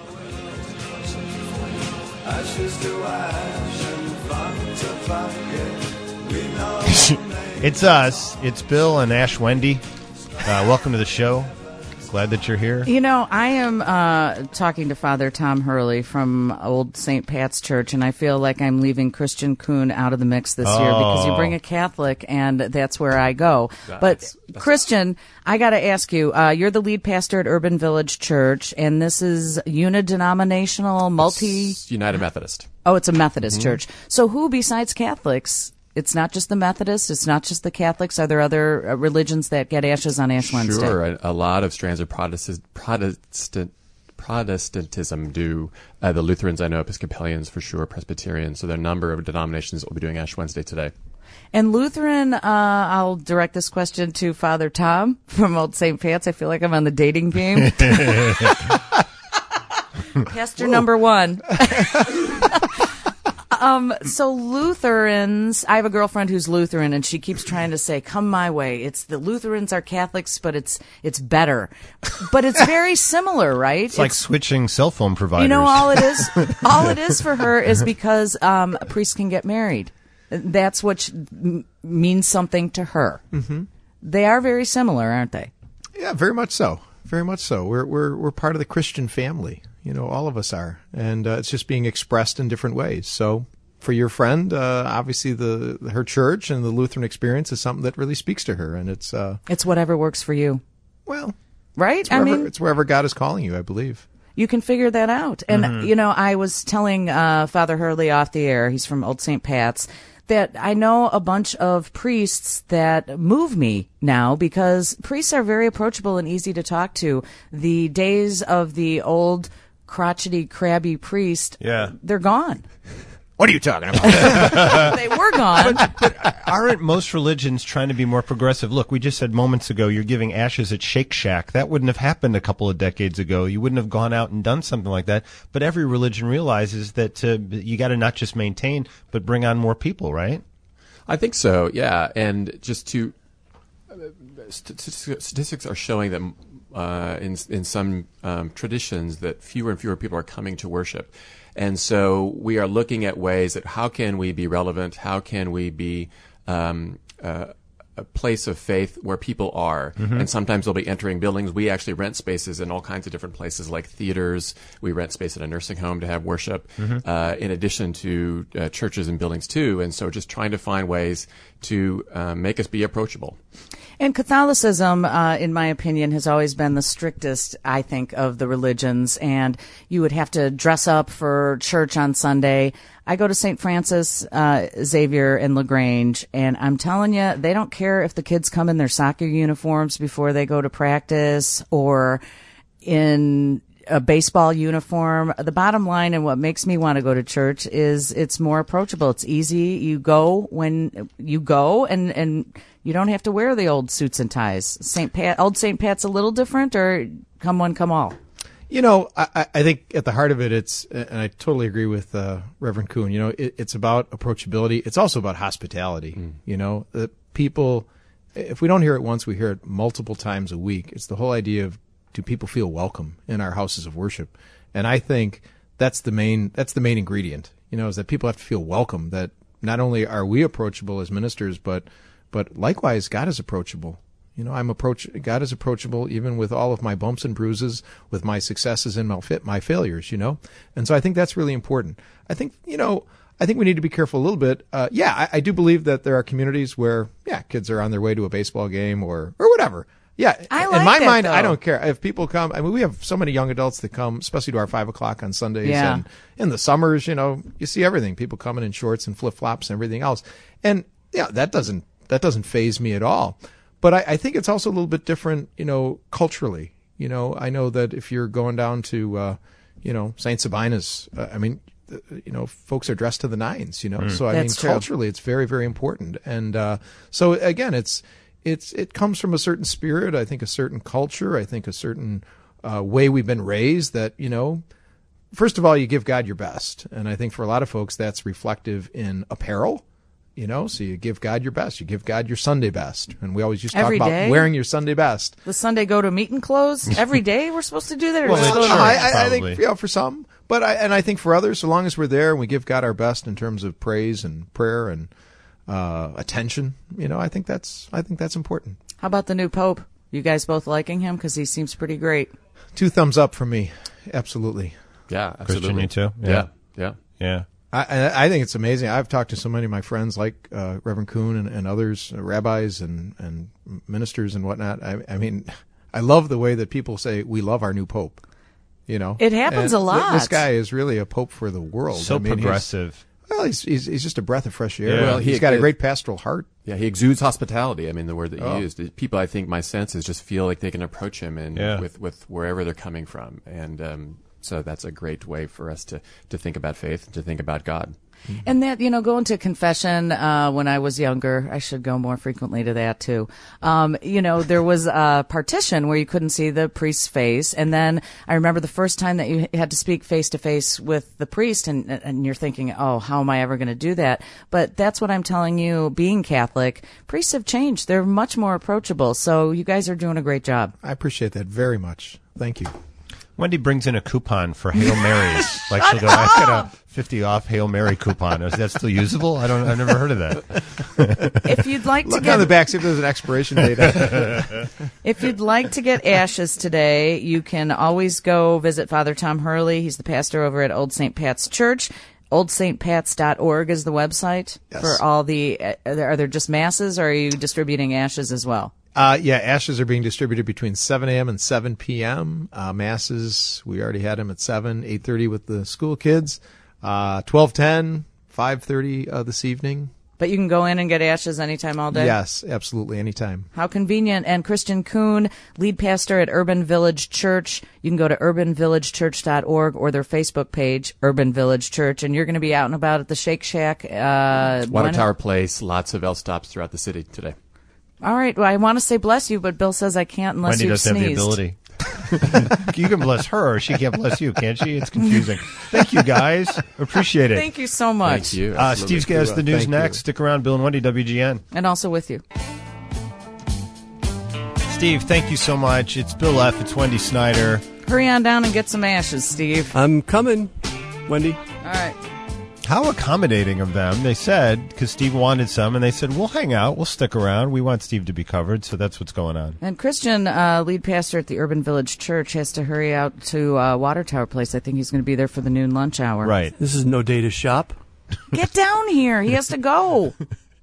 It's us. It's Bill and Ash Wendy. Uh, welcome to the show. Glad that you're here. You know, I am uh, talking to Father Tom Hurley from Old Saint Pat's Church, and I feel like I'm leaving Christian Kuhn out of the mix this year because you bring a Catholic, and that's where I go. That's- but, that's- Christian, I got to ask you, uh, you're the lead pastor at Urban Village Church, and this is unidenominational, multi... It's United Methodist. Oh, it's a Methodist Mm-hmm. church. So who besides Catholics? It's not just the Methodists. It's not just the Catholics. Are there other uh, religions that get ashes on Ash Wednesday? Sure, a, a lot of strands of Protestant, Protestant Protestantism do. Uh, the Lutherans, I know, Episcopalians for sure, Presbyterians. So there are a number of denominations that will be doing Ash Wednesday today. And Lutheran, uh, I'll direct this question to Father Tom from Old Saint Pat's. I feel like I'm on the dating game. Pastor number one. Um, so Lutherans, I have a girlfriend who's Lutheran, and she keeps trying to say, come my way. It's the Lutherans are Catholics, but it's it's better. But it's very similar, right? It's like switching cell phone providers. You know, all it is, all it is for her is because um, priests can get married. That's what sh- m- means something to her. Mm-hmm. They are very similar, aren't they? Yeah, very much so. Very much so. We're we're we're part of the Christian family. You know, all of us are, and uh, it's just being expressed in different ways. So, for your friend, uh, obviously the her church and the Lutheran experience is something that really speaks to her, and it's uh, It's whatever works for you, well, right? it's I wherever, mean, it's wherever God is calling you, I believe. you can figure that out. And, Mm-hmm. you know, I was telling uh, Father Hurley off the air, he's from Old Saint Pat's, that I know a bunch of priests that move me now because priests are very approachable and easy to talk to. The days of the old crotchety, crabby priest, Yeah. they're gone. What are you talking about? They were gone. Aren't most religions trying to be more progressive? Look, we just said moments ago you're giving ashes at Shake Shack. That wouldn't have happened a couple of decades ago. You wouldn't have gone out and done something like that. But every religion realizes that uh, you got to not just maintain, but bring on more people, right? I think so, yeah. And just to uh, statistics, statistics are showing that uh, in in some um, traditions that fewer and fewer people are coming to worship, and so we are looking at ways that how can we be relevant? How can we be um, uh, a place of faith where people are. And sometimes they'll be entering buildings. We actually rent spaces in all kinds of different places like theaters. We rent space at a nursing home to have worship, uh, in addition to uh, churches and buildings too. And so just trying to find ways to uh, make us be approachable. And Catholicism, uh, in my opinion, has always been the strictest, I think, of the religions. And you would have to dress up for church on Sunday. I go to Saint Francis uh, Xavier in LaGrange, and I'm telling you, they don't care if the kids come in their soccer uniforms before they go to practice or in a baseball uniform. The bottom line and what makes me want to go to church is it's more approachable. It's easy. You go when you go, and, and you don't have to wear the old suits and ties. Saint Pat, old Saint Pat's a little different, or come one, come all? You know, I, I think at the heart of it, it's, and I totally agree with uh, Reverend Kuhn, you know, it, it's about approachability. It's also about hospitality. Mm. You know, the people, if we don't hear it once, we hear it multiple times a week. It's the whole idea of, do people feel welcome in our houses of worship? And I think that's the main, that's the main ingredient, you know, is that people have to feel welcome, that not only are we approachable as ministers, but, but likewise, God is approachable. You know, I'm approach. God is approachable even with all of my bumps and bruises, with my successes and my, fit, my failures, you know? And so I think that's really important. I think, you know, I think we need to be careful a little bit. Uh, yeah, I, I do believe that there are communities where, yeah, kids are on their way to a baseball game or, or whatever. Yeah, I like in my that, mind, though. I don't care. If people come, I mean, we have so many young adults that come, especially to our five o'clock on Sundays. Yeah. And in the summers, you know, you see everything. People coming in shorts and flip-flops and everything else. And, yeah, that doesn't, that doesn't faze me at all. But I, I think it's also a little bit different, you know, culturally. You know, I know that if you're going down to, uh, you know, Saint Sabina's, uh, I mean, uh, you know, folks are dressed to the nines, you know. Mm. So, I That's mean, true. culturally, it's very, very important. And uh, so, again, it's it's it comes from a certain spirit, I think a certain culture, I think a certain uh, way we've been raised that, you know, first of all, you give God your best. And I think for a lot of folks, that's reflective in apparel. You know, so you give God your best. You give God your Sunday best. And we always used to talk Every about day? wearing your Sunday best. The Sunday go to meeting clothes every day? We're supposed to do that? Or Well, just go to no, I, church? I, I Probably. think, you know, for some, but I, and I think for others, so long as we're there and we give God our best in terms of praise and prayer and uh, attention, you know, I think that's, I think that's important. How about the new Pope? You guys both liking him? Because he seems pretty great. Two thumbs up from me. Absolutely. Yeah, Christian, absolutely. you too? Yeah, Yeah. yeah. Yeah. I, I I think it's amazing. I've talked to so many of my friends, like uh, Reverend Kuhn and, and others, uh, rabbis and, and ministers and whatnot. I, I mean, I love the way that people say we love our new pope. You know, It happens And a lot. th- This guy is really a pope for the world. So I mean, he's- progressive. Well, he's, he's he's just a breath of fresh air. Yeah. Well, Well, he's he- got a he- great pastoral heart. Yeah, he exudes hospitality. I mean, the word that Oh. you used. People, I think, my sense is just feel like they can approach him and Yeah. with, with wherever they're coming from. And um, so that's a great way for us to, to think about faith, to think about God. And that, you know, going to confession uh, when I was younger, I should go more frequently to that too. Um, you know, there was a partition where you couldn't see the priest's face. And then I remember the first time that you had to speak face to face with the priest, and, and you're thinking, oh, how am I ever going to do that? But that's what I'm telling you, being Catholic, priests have changed. They're much more approachable. So you guys are doing a great job. I appreciate that very much. Thank you. Wendy brings in a coupon for Hail Marys. Like she'll go, I got a fifty off Hail Mary coupon. Is that still usable? I don't. I've never heard of that. If you'd like to Look get on the back, see if there's an expiration date. If you'd like to get ashes today, you can always go visit Father Tom Hurley. He's the pastor over at Old Saint Pat's Church. old saint pats dot org is the website Yes. for all the. Uh, are there- are there just masses, or are you distributing ashes as well? Uh, yeah, ashes are being distributed between seven a.m. and seven p.m. Uh, masses, we already had them at seven, eight thirty with the school kids, uh, twelve ten, five thirty uh, this evening. But you can go in and get ashes anytime, all day? Yes, absolutely, anytime. How convenient. And Christian Kuhn, lead pastor at Urban Village Church. You can go to urban village church dot org or their Facebook page, Urban Village Church. And you're going to be out and about at the Shake Shack. Uh, Water when- Tower Place, lots of L stops throughout the city today. All right. Well, I want to say bless you, but Bill says I can't unless Wendy you've doesn't have the sneezed. ability. You can bless her. She can't bless you, can't she? It's confusing. Thank you, guys. Appreciate it. Thank you so much. Thank you. Uh, Absolutely. Steve's got the news Thank next. you. Stick around. Bill and Wendy, W G N. And also with you. Steve, thank you so much. It's Bill F. It's Wendy Snyder. Hurry on down and get some ashes, Steve. I'm coming, Wendy. All right. How accommodating of them. They said, because Steve wanted some, and they said, we'll hang out, we'll stick around. We want Steve to be covered, so that's what's going on. And Christian, uh, lead pastor at the Urban Village Church, has to hurry out to uh, Water Tower Place. I think he's going to be there for the noon lunch hour. Right. This is no day to shop. Get down here. He has to go.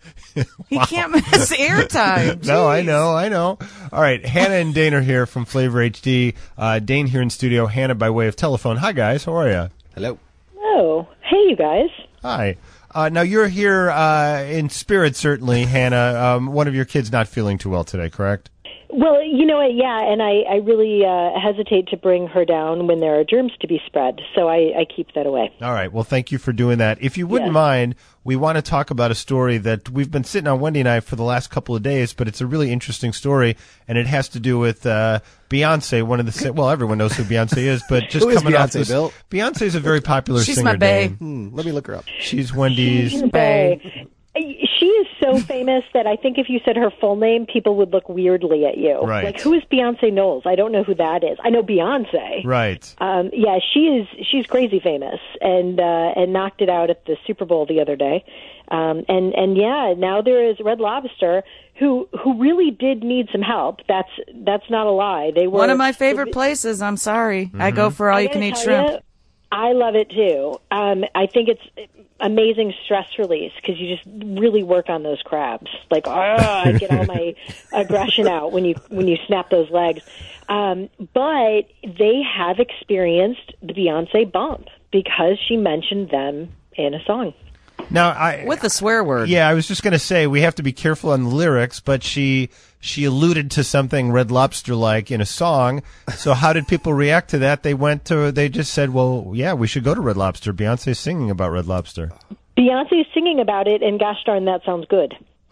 He wow. can't miss airtime. No, I know, I know. All right, Hannah and Dane are here from Flavor H D. Uh, Dane here in studio, Hannah by way of telephone. Hi, guys. How are you? Hello. Oh, hey, you guys. Hi. Uh, now, you're here uh, in spirit, certainly, Hannah. Um, one of your kids not feeling too well today, correct? Well, you know what, yeah, and I, I really uh, hesitate to bring her down when there are germs to be spread, so I, I keep that away. All right, well, thank you for doing that. If you wouldn't yes. mind, we want to talk about a story that we've been sitting on Wendy and I for the last couple of days, but it's a really interesting story, and it has to do with uh, Beyonce, one of the, well, everyone knows who Beyonce is, but just who is coming Beyonce, off this, Bill? Beyonce is a very popular She's singer, my bae. Dane. Hmm, let me look her up. She's Wendy's She's bae. She is so famous that I think if you said her full name, people would look weirdly at you. Right. Like, who is Beyonce Knowles? I don't know who that is. I know Beyonce. Right. Um, yeah, she is. She's crazy famous, and uh, and knocked it out at the Super Bowl the other day. Um, and and yeah, now there is Red Lobster, who who really did need some help. That's that's not a lie. They were one of my favorite places. I'm sorry, mm-hmm. I go for all you can eat shrimp. You, I love it too. Um, I think it's amazing stress release because you just really work on those crabs. Like, oh, I get all my aggression out when you when you snap those legs. Um, but they have experienced the Beyonce bump because she mentioned them in a song. Now, I with a swear word. Yeah, I was just going to say we have to be careful on the lyrics, but she she alluded to something Red Lobster like in a song. So how did people react to that? They went to they just said, "Well, yeah, we should go to Red Lobster. Beyonce's singing about Red Lobster." Beyonce's singing about it, and gosh darn, that sounds good.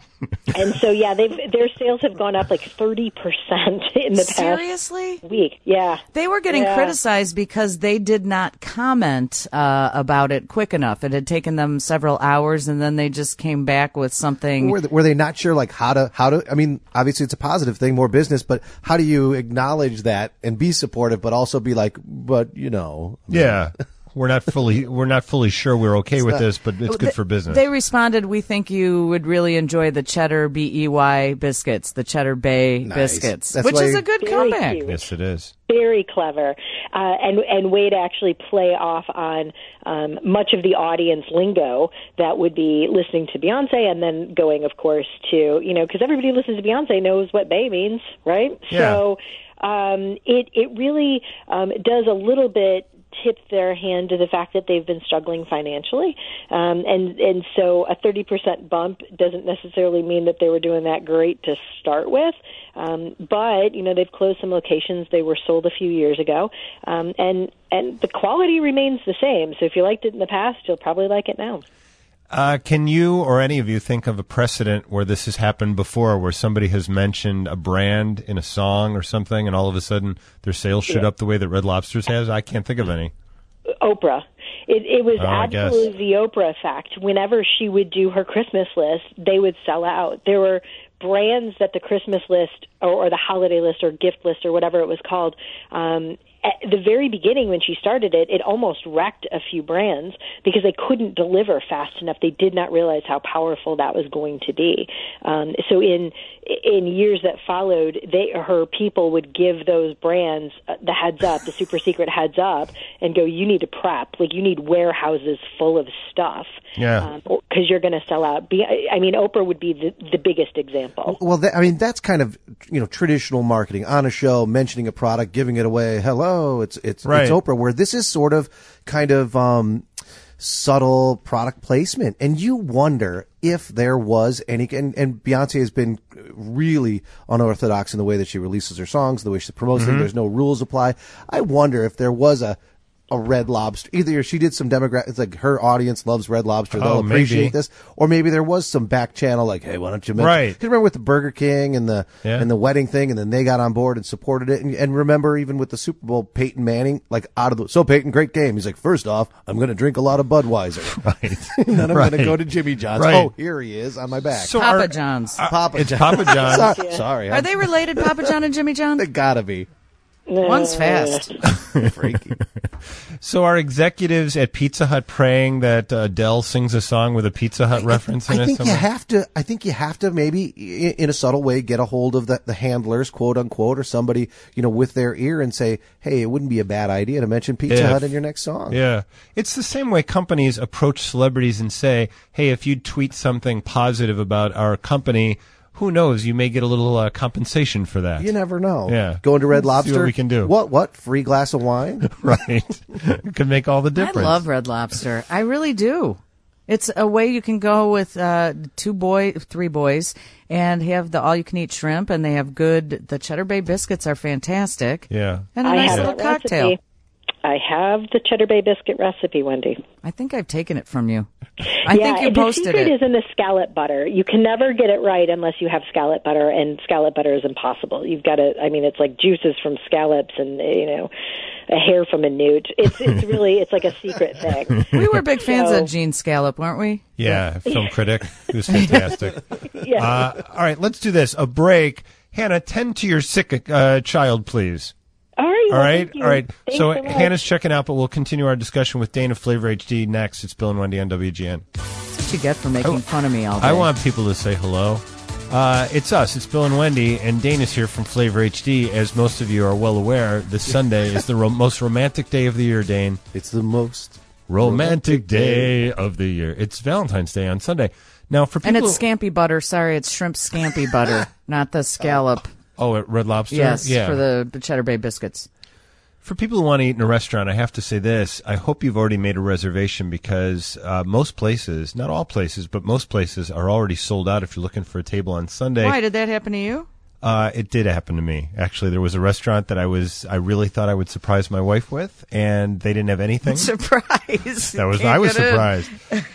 And so, yeah, they've, their sales have gone up like thirty percent in the past Seriously? week. Yeah. They were getting yeah. criticized because they did not comment uh, about it quick enough. It had taken them several hours, and then they just came back with something. Were they, were they not sure, like, how to, how to, I mean, obviously it's a positive thing, more business, but how do you acknowledge that and be supportive, but also be like, but, you know. Yeah. We're not fully we're not fully sure we're okay with this, but it's good for business. They responded, "We think you would really enjoy the Cheddar B E Y biscuits, the Cheddar Bay nice. biscuits," That's which is you, a good Very comeback. cute. Yes, it is. Very clever, uh, and and way to actually play off on um, much of the audience lingo that would be listening to Beyonce, and then going, of course, to you know because everybody who listens to Beyonce knows what "bae" means, right? Yeah. So um, it it really um, does a little bit. Tip their hand to the fact that they've been struggling financially, um, and and so a thirty percent bump doesn't necessarily mean that they were doing that great to start with, um, but you know they've closed some locations. They were sold a few years ago, um, and and the quality remains the same. So if you liked it in the past, you'll probably like it now. Uh, can you or any of you think of a precedent where this has happened before, where somebody has mentioned a brand in a song or something, and all of a sudden their sales shoot Yeah. up the way that Red Lobster's has? I can't think of any. Oprah. It, it was Oh, I guess. absolutely the Oprah effect. Whenever she would do her Christmas list, they would sell out. There were brands that the Christmas list or, or the holiday list or gift list or whatever it was called, um, at the very beginning when she started it, it almost wrecked a few brands because they couldn't deliver fast enough. They did not realize how powerful that was going to be. Um, so in in years that followed, they her people would give those brands uh, the heads up, the super secret heads up, and go, you need to prep. Like, you need warehouses full of stuff. Yeah. Because um, you're going to sell out. Be, I mean, Oprah would be the, the biggest example. Well, that, I mean, that's kind of, you know, traditional marketing on a show, mentioning a product, giving it away. Hello, it's it's, Right. it's Oprah. Where this is sort of kind of um, subtle product placement, and you wonder if there was any. And, and Beyonce has been really unorthodox in the way that she releases her songs, the way she promotes Mm-hmm. them. There's no rules apply. I wonder if there was a. a Red Lobster. Either she did some demographics, like her audience loves Red Lobster, they'll Oh, maybe. appreciate this, or maybe there was some back channel, like, hey, why don't you mention? Right. Because remember with the Burger King and the Yeah. and the wedding thing, and then they got on board and supported it. And, and remember, even with the Super Bowl, Peyton Manning, like out of the so Peyton, great game. He's like, first off, I'm going to drink a lot of Budweiser, Right. and then I'm Right. going to go to Jimmy John's. Right. Oh, here he is on my back. So Papa are- John's. uh, Papa it's John. Papa John's. sorry, sorry, Are they related, Papa John and Jimmy John? They gotta be. One's fast. Freaky. So are executives at Pizza Hut praying that uh, Adele sings a song with a Pizza Hut reference in I it think you somewhere? have to. I think you have to maybe, i- in a subtle way, get a hold of the, the handlers, quote unquote, or somebody you know with their ear and say, "Hey, it wouldn't be a bad idea to mention Pizza If- Hut in your next song." Yeah. It's the same way companies approach celebrities and say, hey, if you tweet something positive about our company, who knows, you may get a little uh, compensation for that. You never know. Yeah. Going to Red Let's Lobster. see what we can do. What? What? Free glass of wine? Right. It could make all the difference. I love Red Lobster. I really do. It's a way you can go with uh, two boy, three boys, and have the all-you-can-eat shrimp, and they have good. The Cheddar Bay biscuits are fantastic. Yeah. And a I nice have little that cocktail. recipe. I have the Cheddar Bay biscuit recipe, Wendy. I think I've taken it from you. I yeah, think you the posted secret it. is in the scallop butter. You can never get it right unless you have scallop butter, and scallop butter is impossible. You've got to. I mean, it's like juices from scallops, and you know, a hair from a newt. It's it's really it's like a secret thing. We were big fans So- of Gene Scallop, weren't we? Yeah, film critic. He was fantastic. Yeah. Uh, all right, let's do this. A break. Hannah, tend to your sick uh, child, please. All right. All well, right, thank you. all right. Thanks So so much. Hannah's checking out, but we'll continue our discussion with Dana Flavor H D next. It's Bill and Wendy on W G N. That's what you get for making fun of me all day. I want people to say hello. Uh, it's us. It's Bill and Wendy, and Dana's here from Flavor H D. As most of you are well aware, this Sunday is the ro- most romantic day of the year, Dane. It's the most Romantic day of the year. It's Valentine's Day on Sunday. Now, for people And it's scampi butter. Sorry, it's shrimp scampi butter, not the scallop. oh, at Red Lobster. Yes, yeah. for the, the Cheddar Bay biscuits. For people who want to eat in a restaurant, I have to say this. I hope you've already made a reservation because uh, most places, not all places, but most places are already sold out if you're looking for a table on Sunday. Why did that happen to you? Uh, it did happen to me. Actually, there was a restaurant that I was, I really thought I would surprise my wife with, and they didn't have anything. Surprise! That was, Can't I was get in. surprised.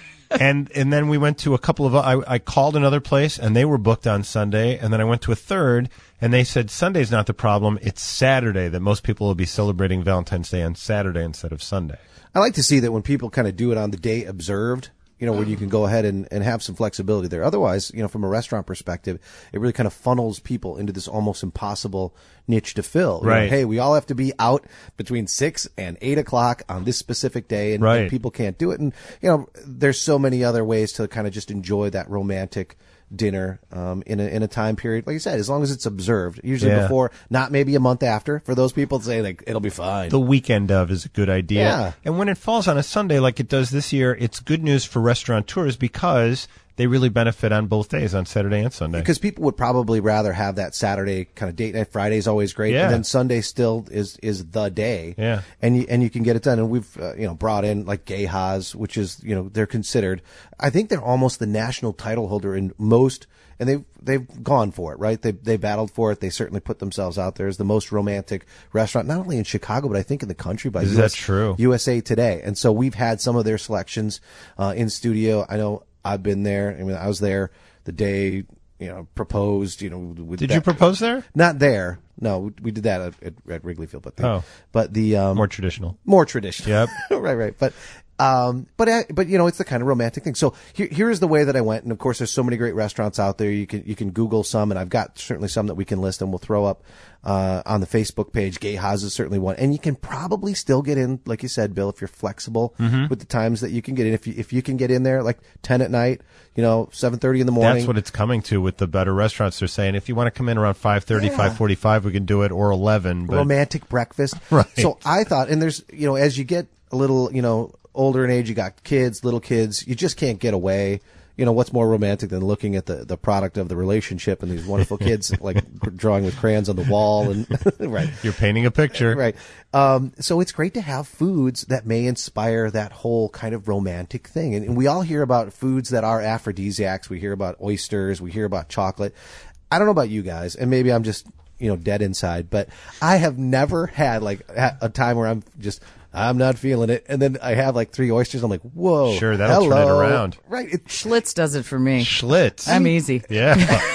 and and then we went to a couple of, I, I called another place, and they were booked on Sunday, and then I went to a third, and they said Sunday's not the problem, it's Saturday, that most people will be celebrating Valentine's Day on Saturday instead of Sunday. I like to see that when people kind of do it on the day observed, you know, where you can go ahead and, and have some flexibility there. Otherwise, you know, from a restaurant perspective, it really kind of funnels people into this almost impossible niche to fill. You know, Right. hey, we all have to be out between six and eight o'clock on this specific day, and, Right. and people can't do it. And, you know, there's so many other ways to kind of just enjoy that romantic dinner um, in a in a time period, like you said, as long as it's observed. Usually Yeah. before, not maybe a month after. For those people to say like it'll be fine. The weekend of is a good idea. Yeah. And when it falls on a Sunday like it does this year, it's good news for restaurateurs because they really benefit on both days, on Saturday and Sunday. Because people would probably rather have that Saturday kind of date night. Friday's always great, Yeah. and then Sunday still is is the day. Yeah. and you and you can get it done. And we've uh, you know brought in like Gayhas, which is you know they're considered. I think they're almost the national title holder in most, and they've they've gone for it, right? They they battled for it. They certainly put themselves out there as the most romantic restaurant, not only in Chicago but I think in the country by Is U S that true? U S A Today. And so we've had some of their selections uh, in studio. I know I've been there. I mean, I was there the day, you know, proposed, you know. With Did that- you propose there? Not there. No, we- we did that at, at, at Wrigley Field. But the, Oh. but the um, More traditional. more traditional. Yep. right, right. But um, but uh, but you know, it's the kind of romantic thing. So here here is the way that I went, and of course, there's so many great restaurants out there. You can you can Google some, and I've got certainly some that we can list, and we'll throw up uh, on the Facebook page. Gayhas is certainly one, and you can probably still get in, like you said, Bill, if you're flexible Mm-hmm. with the times that you can get in. If you if you can get in there like ten at night, you know, seven thirty in the morning. That's what it's coming to with the better restaurants. They're saying if you want to come in around five thirty, Yeah. five forty-five, we can do it, or eleven. But romantic breakfast. Right. So I thought, and there's, you know, as you get a little, you know, older in age, you got kids, little kids, you just can't get away. You know, what's more romantic than looking at the, the product of the relationship and these wonderful kids like drawing with crayons on the wall and right. you're painting a picture. Right. Um, so it's great to have foods that may inspire that whole kind of romantic thing. And, and we all hear about foods that are aphrodisiacs. We hear about oysters. We hear about chocolate. I don't know about you guys, and maybe I'm just, you know, dead inside, but I have never had like a a time where I'm just, I'm not feeling it. And then I have like three oysters. I'm like, whoa. Sure, that'll turn it hello. around. Right. It, Schlitz does it for me. Schlitz. I'm easy. Yeah.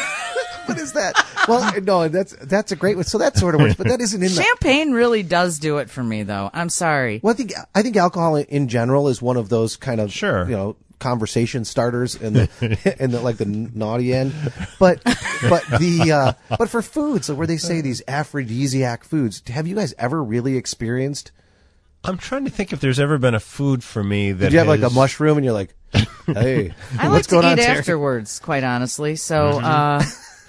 what is that? Well, no, that's, that's a great one. So that sort of works, but that isn't in the, Champagne really does do it for me, though. I'm sorry. well, I think, I think alcohol in general is one of those kind of, Sure. you know, conversation starters in the in the like the naughty end. But but the uh, but for foods, so where they say these aphrodisiac foods, have you guys ever really experienced? I'm trying to think if there's ever been a food for me that Did you have like has- a mushroom and you're like, hey, I like what's to going eat on, Terry? afterwards, quite honestly. So, uh,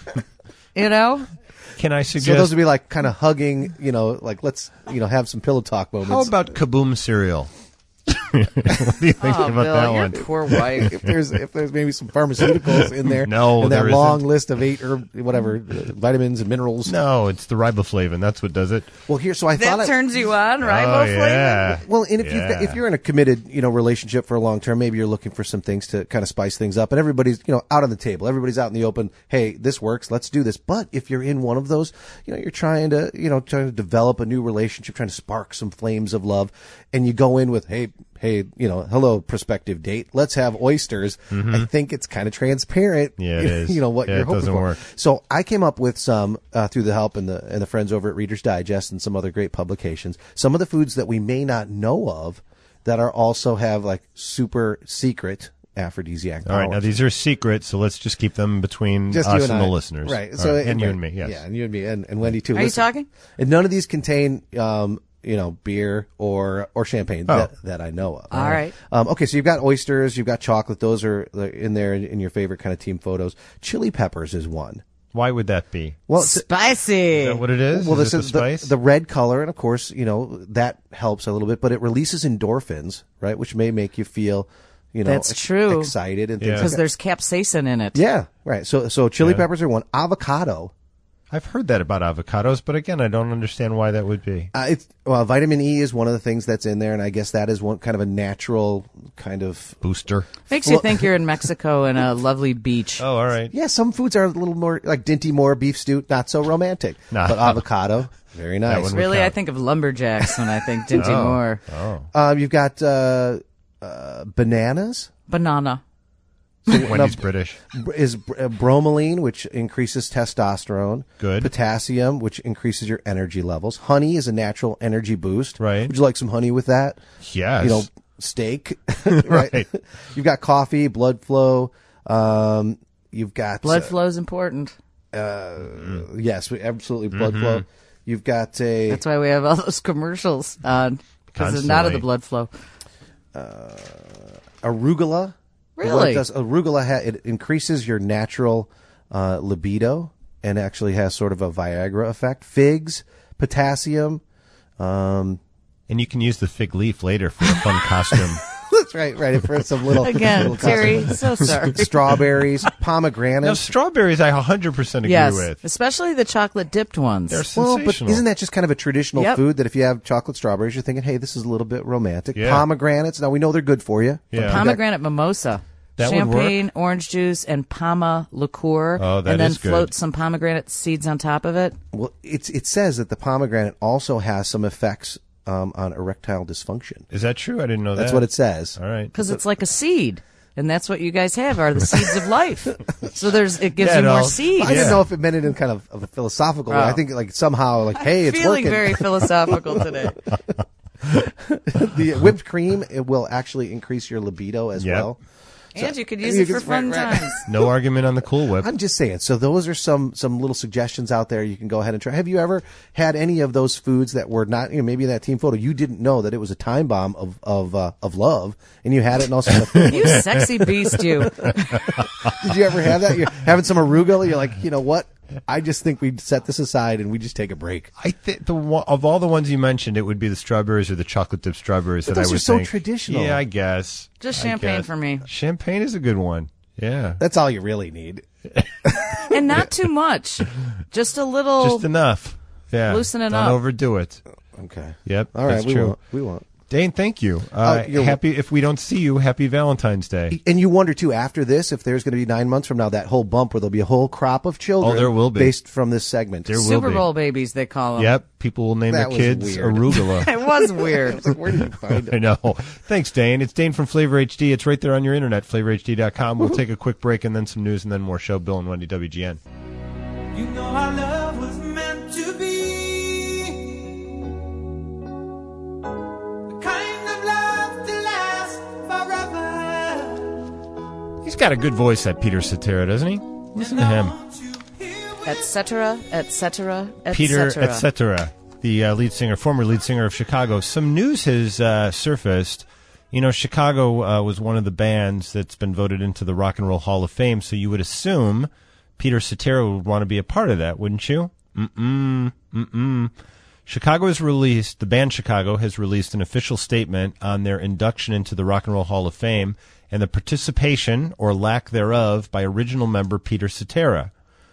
you know, Can I So suggest? those would be like kind of hugging, you know, like let's you know have some pillow talk moments. How about Kaboom cereal? What do you think oh, about Bill, that your one? poor wife. if there's if there's maybe some pharmaceuticals in there? No, and that there long isn't. list of eight herb, whatever uh, vitamins and minerals. No, it's the riboflavin. That's what does it. Well, here, so I thought That I, turns you on, Oh, riboflavin? yeah. Well, and if Yeah. you if you're in a committed you know relationship for a long term, maybe you're looking for some things to kind of spice things up, and everybody's you know out on the table, everybody's out in the open. Hey, this works. Let's do this. But if you're in one of those, you know, you're trying to you know trying to develop a new relationship, trying to spark some flames of love, and you go in with hey. Hey, you know, hello, prospective date. Let's have oysters. I think it's kind of transparent. Mm-hmm. Yeah, it is. You know what Yeah, you're it hoping doesn't for. work. So I came up with some uh, through the help and the and the friends over at Reader's Digest and some other great publications. Some of the foods that we may not know of that are also have like super secret aphrodisiac. All right, now powers. these are secrets, so let's just keep them between Just us you and, and the I. listeners, right? All So right, and you right. and me, yes. yeah, and you and me, and, and Wendy too. Are you Listen, talking? And none of these contain, um, you know, beer or or champagne Oh. that, that I know of. All right. Um, okay, so you've got oysters, you've got chocolate. Those are uh, in there in, in your favorite kind of team photos. Chili peppers is one. Why would that be? Well, it's- Spicy. Is that what it is? well, is this it is the the, spice? the red color, and of course, you know that helps a little bit. But it releases endorphins, right, which may make you feel, you know, That's ex- true. excited and Yeah. things Because like there's capsaicin in it. that. Yeah, right. So, so chili Yeah. peppers are one. Avocado. I've heard that about avocados, but again, I don't understand why that would be. Uh, it's well, vitamin E is one of the things that's in there, and I guess that is one kind of a natural kind of. Booster. Makes you think you're in Mexico and a lovely beach. Oh, all right. Yeah, some foods are a little more like Dinty Moore beef stew, not so romantic. Nah. But avocado, very nice. wouldn't Really, count. I think of lumberjacks when I think Dinty Oh. Moore. Oh. Um, you've got uh, uh, bananas. Banana. Wendy's British. Br- is br- uh, bromelain, which increases testosterone. Good. Potassium, which increases your energy levels. Honey is a natural energy boost. Right. Would you like some honey with that? Yes. You know, steak. right. Right. You've got coffee, blood flow. Um, you've got Blood uh, flow's important. Yes, we- absolutely blood Mm-hmm. flow. You've got a That's why we have all those commercials on. Because it's not of the Constantly. blood flow. arugula. Really? What it does, arugula ha- it increases your natural uh, libido and actually has sort of a Viagra effect. Figs, potassium. Um, And you can use the fig leaf later for a fun costume. that's right, right. For some little Again, little Terry, so sorry. strawberries, Now, pomegranates. strawberries, I one hundred percent agree Yes, with. especially the chocolate dipped ones. They're Well, but sensational. isn't that just kind of a traditional Yep. food that if you have chocolate strawberries, you're thinking, hey, this is a little bit romantic. Yeah. Pomegranates, now we know they're good for you. Yeah. Pomegranate mimosa. That would Champagne, orange juice, and Pama liqueur. Oh, that and then is good. float some pomegranate seeds on top of it. Well, it's, it says that the pomegranate also has some effects um, on erectile dysfunction. Is that true? I didn't know that. That's what it says. All right. Because it's like a seed. And that's what you guys have are the seeds of life. So there's it gives Yeah, you more no. seeds. I didn't Yeah. know if it meant it in kind of, of a philosophical way. Oh. I think like somehow like, hey, it's Feeling working. very philosophical today. The whipped cream it will actually increase your libido as Yep. well. And you could you use it could- for fun right, right. times. No argument on the Cool Whip. I'm just saying. So those are some some little suggestions out there you can go ahead and try. Have you ever had any of those foods that were not, you know, maybe in that team photo you didn't know that it was a time bomb of of uh, of love, and you had it and also You sexy beast, you. did you ever have that? You're having some arugula. You're like, you know what? I just think we set this aside and we just take a break. I think the one, of all the ones you mentioned, it would be the strawberries or the chocolate dip strawberries But that those I would are so think. traditional. Yeah, I guess. Just I champagne guess. for me. Champagne is a good one. Yeah, That's all you really need. And not too much. Just a little. just enough. Yeah, Loosen it Don't up. overdo it. Okay. Yep, All right. that's we true. won't. We won't. Dane, thank you. Uh, Oh, you're happy if we don't see you. Happy Valentine's Day. And you wonder too after this if there's going to be nine months from now that whole bump where there'll be a whole crop of children. Oh, there will be. based from this segment. There will Super be. Bowl babies, they call them. Yep, people will name That their was kids weird. arugula. It was weird. Where did you find it? I know. Thanks, Dane. It's Dane from Flavor H D. It's right there on your internet, flavor h d dot com. We'll take a quick break and then some news and then more show. Bill and Wendy, W G N. You know our love was meant to be the kind of love to last forever. He's got a good voice, that Peter Cetera, doesn't he? Listen to him. Et cetera, et cetera, et Peter, cetera. et cetera, the uh, lead singer, former lead singer of Chicago. Some news has uh, surfaced. You know, Chicago uh, was one of the bands that's been voted into the Rock and Roll Hall of Fame, so you would assume Peter Cetera would want to be a part of that, wouldn't you? Mm-mm, mm-mm. Chicago has released, the band Chicago has released an official statement on their induction into the Rock and Roll Hall of Fame and the participation, or lack thereof, by original member Peter Cetera.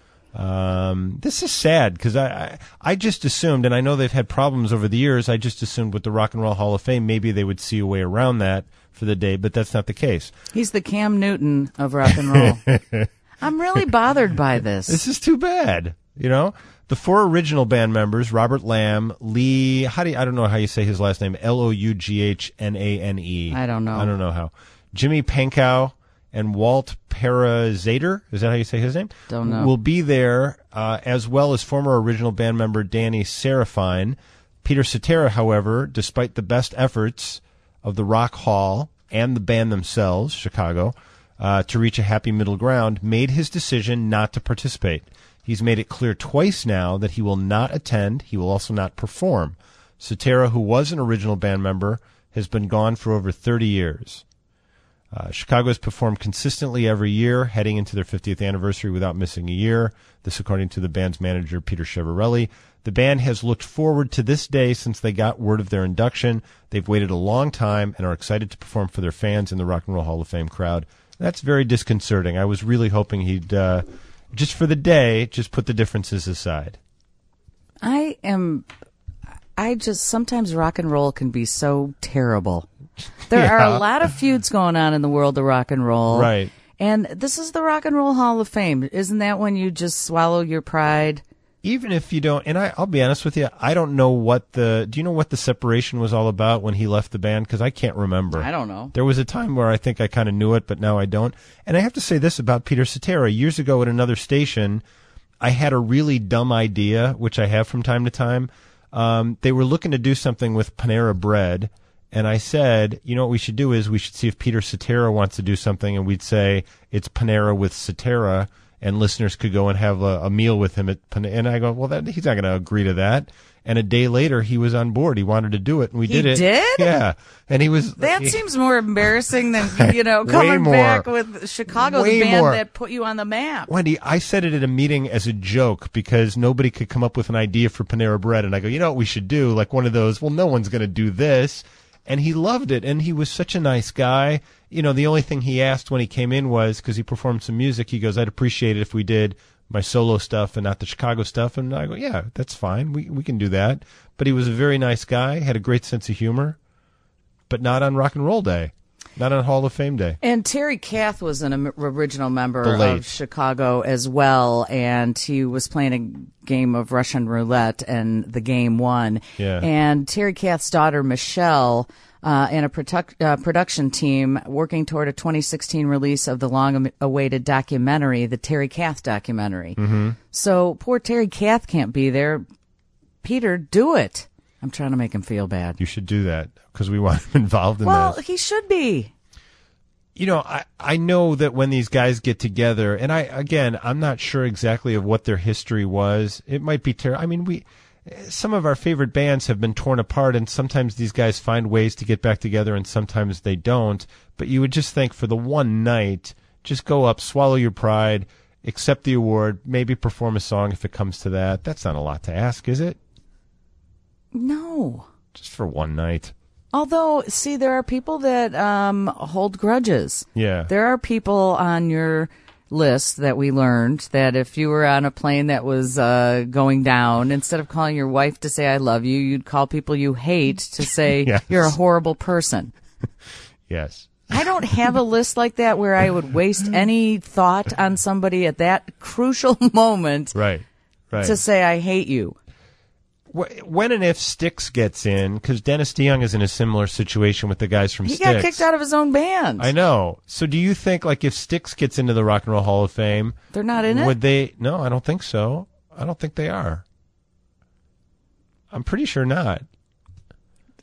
Um, this is sad because I, I I just assumed, and I know they've had problems over the years, I just assumed with the Rock and Roll Hall of Fame maybe they would see a way around that for the day, but that's not the case. He's the Cam Newton of rock and roll. I'm really bothered by this. This is too bad, you know? The four original band members, Robert Lamb, Lee, how do you, I don't know how you say his last name, L O U G H N A N E. I don't know. I don't know how. Jimmy Pankow and Walt Parazader, is that how you say his name? Don't know. Will be there, uh, as well as former original band member Danny Serafine. Peter Cetera, however, despite the best efforts of the Rock Hall and the band themselves, Chicago, uh, to reach a happy middle ground, made his decision not to participate. He's made it clear twice now that he will not attend. He will also not perform. Cetera, who was an original band member, has been gone for over thirty years. Uh, Chicago has performed consistently every year, heading into their fiftieth anniversary without missing a year. This according to the band's manager, Peter Chevarelli. The band has looked forward to this day since they got word of their induction. They've waited a long time and are excited to perform for their fans in the Rock and Roll Hall of Fame crowd. That's very disconcerting. I was really hoping he'd, uh, just for the day, just put the differences aside. I am, I just, sometimes rock and roll can be so terrible. There Yeah. are a lot of feuds going on in the world of rock and roll. Right. And this is the Rock and Roll Hall of Fame. Isn't that when you just swallow your pride? Even if you don't, and I, I'll be honest with you, I don't know what the, do you know what the separation was all about when he left the band? Because I can't remember. I don't know. There was a time where I think I kind of knew it, but now I don't. And I have to say this about Peter Cetera. Years ago at another station, I had a really dumb idea, which I have from time to time. Um, they were looking to do something with Panera Bread. And I said, you know what we should do is we should see if Peter Cetera wants to do something, and we'd say it's Panera with Cetera, and listeners could go and have a, a meal with him at Panera. And I go, well, that, he's not going to agree to that. And a day later, he was on board. He wanted to do it, and we He did it. did? Yeah. And he was. That he, seems more embarrassing than, you know, Way coming more. back with Chicago, Way the band more. that put you on the map. Wendy, I said it at a meeting as a joke because nobody could come up with an idea for Panera Bread. And I go, you know what we should do? Like one of those, well, no one's going to do this. And he loved it, and he was such a nice guy. You know, the only thing he asked when he came in was, because he performed some music, he goes, I'd appreciate it if we did my solo stuff and not the Chicago stuff. And I go, yeah, that's fine. We we can do that. But he was a very nice guy, had a great sense of humor, but not on Rock and Roll Day, not on Hall of Fame Day. And Terry Kath was an um, original member The late. of Chicago as well, and he was playing a game of Russian roulette, and the game won. Yeah. And Terry Kath's daughter, Michelle, uh, and a produc- uh, production team working toward a twenty sixteen release of the long-awaited documentary, the Terry Kath documentary. Mm-hmm. So poor Terry Kath can't be there. Peter, do it. I'm trying to make him feel bad. You should do that because we want him involved in Well, this. he should be. You know, I, I know that when these guys get together, and I, again, I'm not sure exactly of what their history was. It might be terrible. I mean, we, some of our favorite bands have been torn apart, and sometimes these guys find ways to get back together, and sometimes they don't. But you would just think for the one night, just go up, swallow your pride, accept the award, maybe perform a song if it comes to that. That's not a lot to ask, is it? No. Just for one night. Although, see, there are people that um, hold grudges. Yeah. There are people on your list that we learned that if you were on a plane that was uh, going down, instead of calling your wife to say I love you, you'd call people you hate to say Yes. you're a horrible person. Yes. I don't have a list like that where I would waste any thought on somebody at that crucial moment Right. Right. to say I hate you. When and if Styx gets in, because Dennis DeYoung is in a similar situation with the guys from He Styx. got kicked out of his own band. I know. So do you think, like, if Styx gets into the Rock and Roll Hall of Fame, They're not in it? would they? No, I don't think so. I don't think they are. I'm pretty sure not.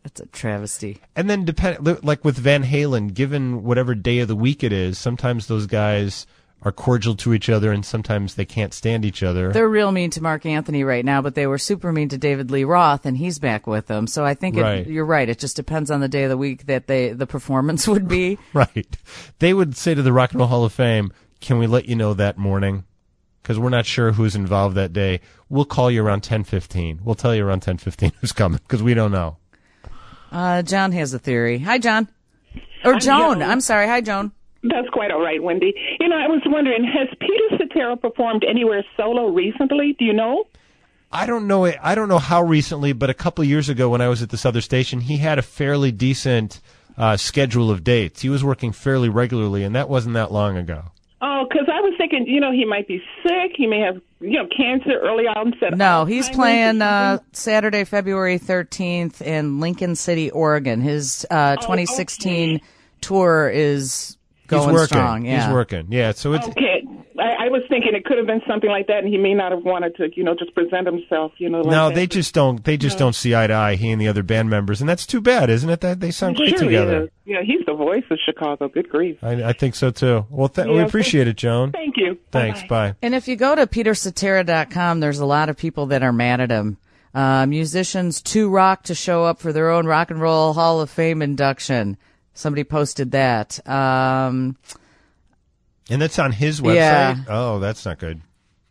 That's a travesty. And then depend like with Van Halen, given whatever day of the week it is, sometimes those guys are cordial to each other and sometimes they can't stand each other. They're real mean to Mark Anthony right now, but they were super mean to David Lee Roth, and he's back with them. So I think Right. it, you're right. It just depends on the day of the week that they the performance would be. Right. They would say to the Rock and Roll Hall of Fame, can we let you know that morning? Because we're not sure who's involved that day. We'll call you around ten fifteen. We'll tell you around ten fifteen who's coming, because we don't know. Uh, John has a theory. Hi, John. Or I'm Joan. Joan. I'm sorry. Hi, Joan. That's quite all right, Wendy. You know, I was wondering, has Peter Cetera performed anywhere solo recently? Do you know? I don't know. it- I don't know how recently, but a couple of years ago when I was at this other station, he had a fairly decent uh, schedule of dates. He was working fairly regularly, and that wasn't that long ago. Oh, because I was thinking, you know, he might be sick. He may have, you know, cancer, early onset. No, he's Alzheimer's playing or uh, something. Saturday, February thirteenth in Lincoln City, Oregon. His uh, Oh, twenty sixteen tour is going He's working. strong. Yeah. He's working. Yeah. So it's Okay. I, I was thinking it could have been something like that, and he may not have wanted to, you know, just present himself, you know. Like no, that. they just don't. They just don't see eye to eye. He and the other band members, and that's too bad, isn't it? That they sound great Sure, together. yeah. Yeah, he's the voice of Chicago. Good grief. I, I think so too. Well, th- we Yeah, appreciate it, Joan. Thank you. Thanks. Bye. And if you go to peter cetera dot com, there's a lot of people that are mad at him. Uh, musicians too rock to show up for their own Rock and Roll Hall of Fame induction. Somebody posted that. Um, And that's on his website. Yeah. Oh, that's not good.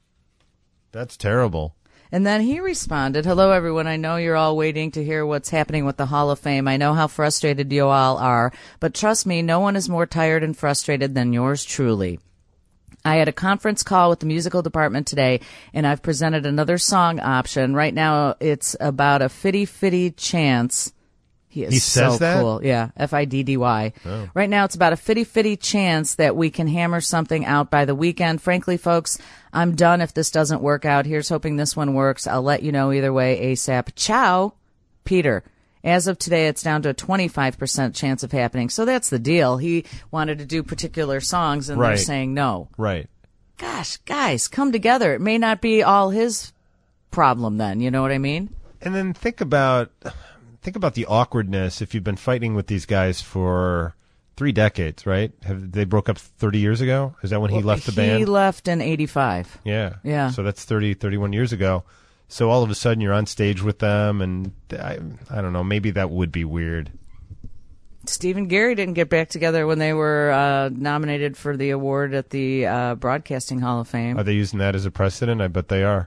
That's terrible. And then he responded, hello, everyone. I know you're all waiting to hear what's happening with the Hall of Fame. I know how frustrated you all are, but trust me, no one is more tired and frustrated than yours truly. I had a conference call with the musical department today, and I've presented another song option. Right now, it's about a fitty-fitty chance. He is He so says that? cool. Yeah, F I D D Y. Oh. Right now, it's about a fitty-fitty chance that we can hammer something out by the weekend. Frankly, folks, I'm done if this doesn't work out. Here's hoping this one works. I'll let you know either way ASAP. Ciao, Peter. As of today, it's down to a twenty-five percent chance of happening. So that's the deal. He wanted to do particular songs, and Right. they're saying no. Right. Gosh, guys, come together. It may not be all his problem then. You know what I mean? And then think about think about the awkwardness if you've been fighting with these guys for three decades, right? Have they broke up thirty years ago? Is that when he Well, left the he band? left in eighty-five. Yeah. Yeah. So that's thirty, thirty-one years ago. So all of a sudden you're on stage with them, and I, I don't know, maybe that would be weird. Steve and Gary didn't get back together when they were uh, nominated for the award at the uh, Broadcasting Hall of Fame. Are they using that as a precedent? I bet they are.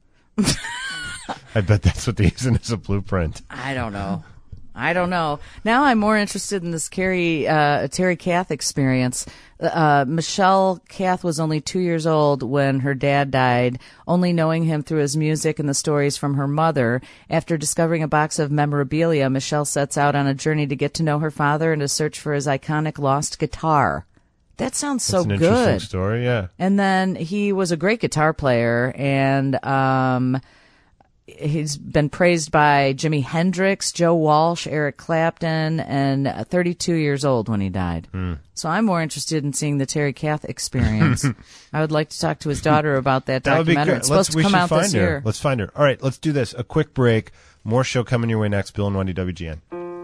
I bet that's what they're using as a blueprint. I don't know. I don't know. Now I'm more interested in this Carrie, uh, Terry Kath experience. Uh, Michelle Kath was only two years old when her dad died, only knowing him through his music and the stories from her mother. After discovering a box of memorabilia, Michelle sets out on a journey to get to know her father and to search for his iconic lost guitar. That sounds so That's an good. interesting story, yeah. And then he was a great guitar player, and um, he's been praised by Jimi Hendrix, Joe Walsh, Eric Clapton, and thirty-two years old when he died. Mm. So I'm more interested in seeing the Terry Kath experience. I would like to talk to his daughter about that That would be documentary. good. It's Let's, supposed we to come should out find this her. year. Let's find her. All right, let's do this. A quick break. More show coming your way next. Bill and Wendy, W G N.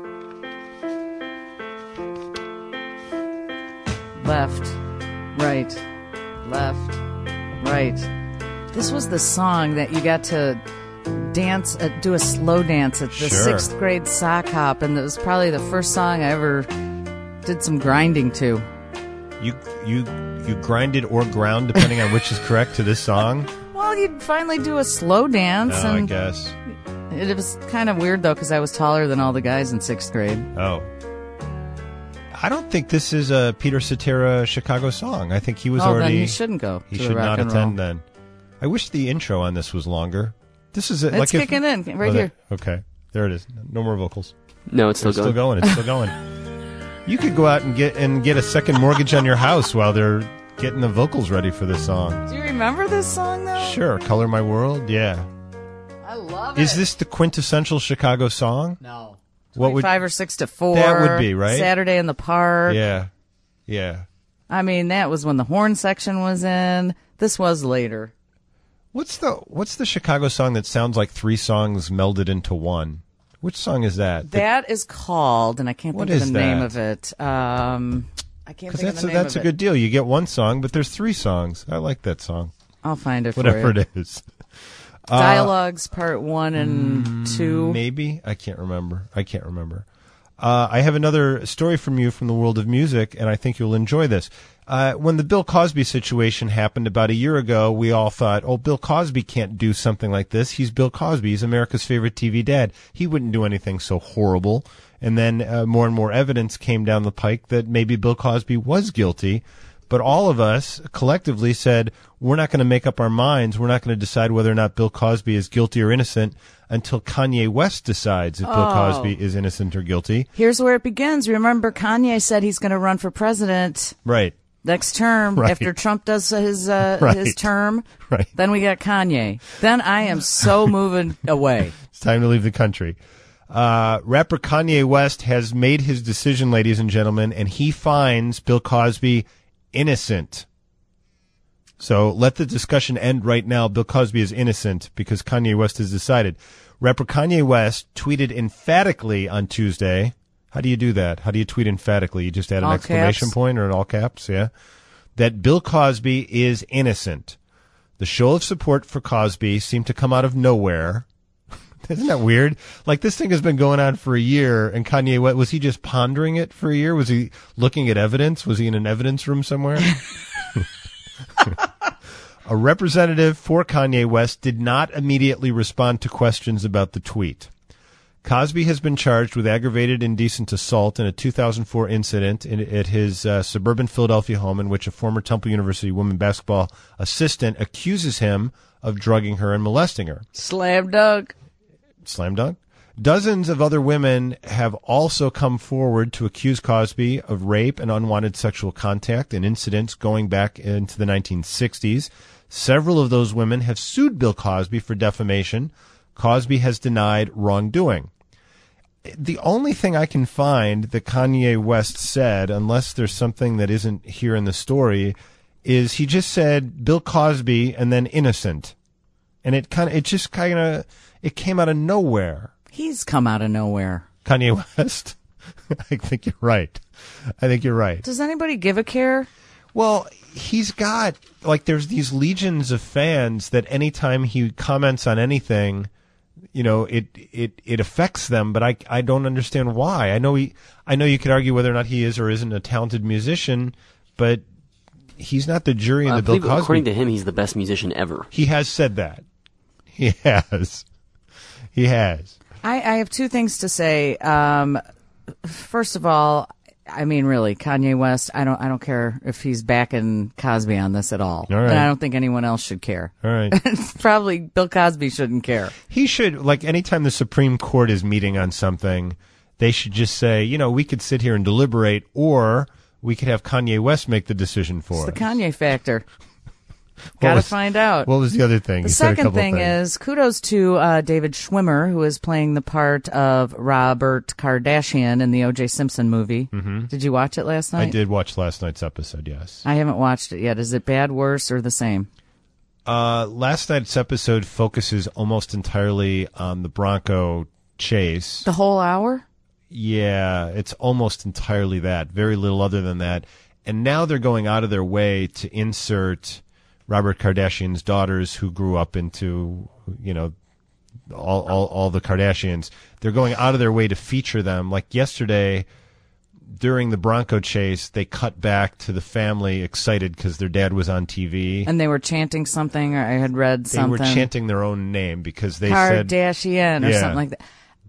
Left, right, left, right. This was the song that you got to dance, uh, do a slow dance at the Sure. sixth grade sock hop, and it was probably the first song I ever did some grinding to. You you you grinded or ground, depending on which is correct, to this song? Well, you'd finally do a slow dance, Oh, I and guess. it was kind of weird though because I was taller than all the guys in sixth grade. Oh. I don't think this is a Peter Cetera Chicago song. I think he was Oh, then already. he shouldn't go He to the should Rock not and attend Roll. then. I wish the intro on this was longer. This is it. It's like if- kicking in right Oh, here. there- Okay, there it is. No more vocals. No, it's still It's going. still going. It's still going. You could go out and get and get a second mortgage on your house while they're getting the vocals ready for this song. Do you remember this song though? Sure, Color My World. Yeah. I love it. Is this the quintessential Chicago song? No. What would Five or six to four. That would be, right? Saturday in the Park. Yeah. Yeah. I mean, that was when the horn section was in. This was later. What's the What's the Chicago song that sounds like three songs melded into one? Which song is that? That is called, and I can't What think of is the name that? of it. Um, I can't Because think that's of a, the name that's of a good it. deal. You get one song, but there's three songs. I like that song. I'll find it Whatever for you. it is. Uh, Dialogues part one and two. Maybe. I can't remember. I can't remember. Uh, I have another story from you from the world of music, and I think you'll enjoy this. Uh, when the Bill Cosby situation happened about a year ago, we all thought, oh, Bill Cosby can't do something like this. He's Bill Cosby. He's America's favorite T V dad. He wouldn't do anything so horrible. And then uh, more and more evidence came down the pike that maybe Bill Cosby was guilty. But all of us collectively said, we're not going to make up our minds. We're not going to decide whether or not Bill Cosby is guilty or innocent until Kanye West decides if Bill Oh. Cosby is innocent or guilty. Here's where it begins. Remember, Kanye said he's going to run for president Right. next term Right. after Trump does his uh, Right. his term. Right. Then we got Kanye. Then I am so moving away. It's time to leave the country. Uh, rapper Kanye West has made his decision, ladies and gentlemen, and he finds Bill Cosby innocent. So let the discussion end right now. Bill Cosby is innocent because Kanye West has decided. Rapper Kanye West tweeted emphatically on Tuesday. How do you do that? How do you tweet emphatically? You just add an All exclamation caps. point or in all caps? Yeah. That Bill Cosby is innocent. The show of support for Cosby seemed to come out of nowhere. Isn't that weird? Like, this thing has been going on for a year, and Kanye, what, was he just pondering it for a year? Was he looking at evidence? Was he in an evidence room somewhere? A representative for Kanye West did not immediately respond to questions about the tweet. Cosby has been charged with aggravated indecent assault in a two thousand four incident in, at his uh, suburban Philadelphia home in which a former Temple University women basketball assistant accuses him of drugging her and molesting her. Slam dunk. Slam dunk. Dozens of other women have also come forward to accuse Cosby of rape and unwanted sexual contact in incidents going back into the nineteen sixties. Several of those women have sued Bill Cosby for defamation. Cosby has denied wrongdoing. The only thing I can find that Kanye West said, unless there's something that isn't here in the story, is he just said Bill Cosby and then innocent. And it kind of, it just kind of, it came out of nowhere. He's come out of nowhere. Kanye West? I think you're right. I think you're right. Does anybody give a care? Well, he's got, like, there's these legions of fans that anytime he comments on anything, you know, it, it, it affects them, but I, I don't understand why. I know he, I know you could argue whether or not he is or isn't a talented musician, but he's not the jury in I the Bill believe Cosby. according to him, he's the best musician ever. He has said that. He has. He has. I, I have two things to say. Um, first of all, I mean, really, Kanye West. I don't. I don't care if he's backing Cosby on this at all. All right. And I don't think anyone else should care. All right. Probably Bill Cosby shouldn't care. He should, like, anytime the Supreme Court is meeting on something, they should just say, you know, we could sit here and deliberate, or we could have Kanye West make the decision for It's us. the Kanye factor. What Got to was- find out. What was the other thing? The You said a second couple thing things. is kudos to uh, David Schwimmer, who is playing the part of Robert Kardashian in the O J Simpson movie. Mm-hmm. Did you watch it last night? I did watch last night's episode, yes. I haven't watched it yet. Is it bad, worse, or the same? Uh, last night's episode focuses almost entirely on the Bronco chase. The whole hour? Yeah, it's almost entirely that. Very little other than that. And now they're going out of their way to insert Robert Kardashian's daughters who grew up into, you know, all, all, all the Kardashians. They're going out of their way to feature them. Like yesterday, during the Bronco chase, they cut back to the family excited because their dad was on T V. And they were chanting something, or I had read They something. were chanting their own name because they said... Kardashian or Yeah. something like that.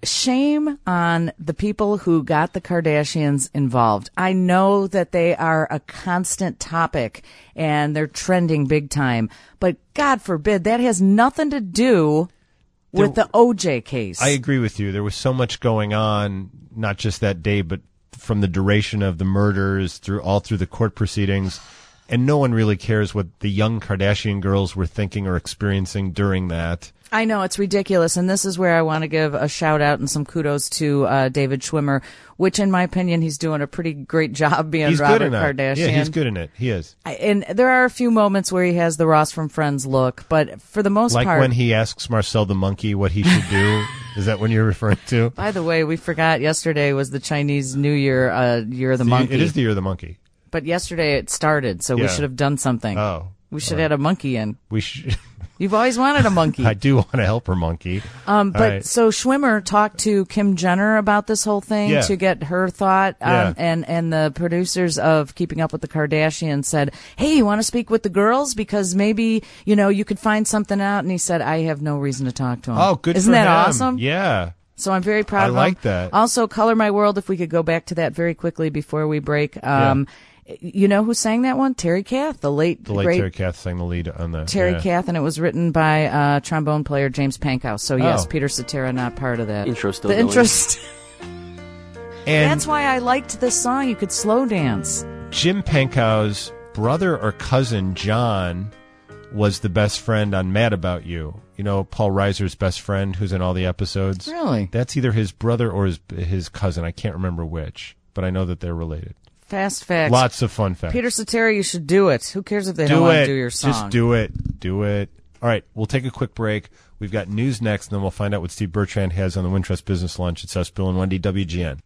Shame on the people who got the Kardashians involved. I know that they are a constant topic and they're trending big time, but God forbid that has nothing to do with There- the O J case. I agree with you. There was so much going on, not just that day, but from the duration of the murders through all through the court proceedings, and no one really cares what the young Kardashian girls were thinking or experiencing during that. I know, it's ridiculous, and this is where I want to give a shout-out and some kudos to uh, David Schwimmer, which, in my opinion, he's doing a pretty great job being He's Robert good in it. Kardashian. Yeah, he's good in it. He is. I- And there are a few moments where he has the Ross from Friends look, but for the most Like part... when he asks Marcel the monkey what he should do Is that when you're referring to? By the way, we forgot yesterday was the Chinese New Year, uh, Year of the See, Monkey. It is the Year of the Monkey. But yesterday it started, so we Yeah. should have done something. Oh. We should all right. have had a monkey in. We should. You've always wanted a monkey. I do want to help her monkey. Um, but All right. so Schwimmer talked to Kim Jenner about this whole thing Yeah. to get her thought, um, Yeah. and and the producers of Keeping Up with the Kardashians said, "Hey, you want to speak with the girls because maybe you know you could find something out." And he said, "I have no reason to talk to him." Oh, good Isn't for that him. awesome? Yeah. So I'm very proud I of him. like that. Also, Color My World. If we could go back to that very quickly before we break. Um, You know who sang that one? Terry Kath, the late, The late great Terry Kath sang the lead on the Terry yeah. Kath, and it was written by uh, trombone player James Pankhouse. So yes, Oh. Peter Cetera not part of that. Intro still the going. intro. St- And That's why I liked this song. You could slow dance. Jim Pankow's brother or cousin, John, was the best friend on Mad About You. You know, Paul Reiser's best friend who's in all the episodes? Really? That's either his brother or his, his cousin. I can't remember which, but I know that they're related. Fast facts. Lots of fun facts. Peter Cetera, you should do it. Who cares if they don't do want it. to do your song? Just do it. Do it. All right, we'll take a quick break. We've got news next, and then we'll find out what Steve Bertrand has on the Wintrust Business Lunch. It's us, Bill and Wendy, W G N.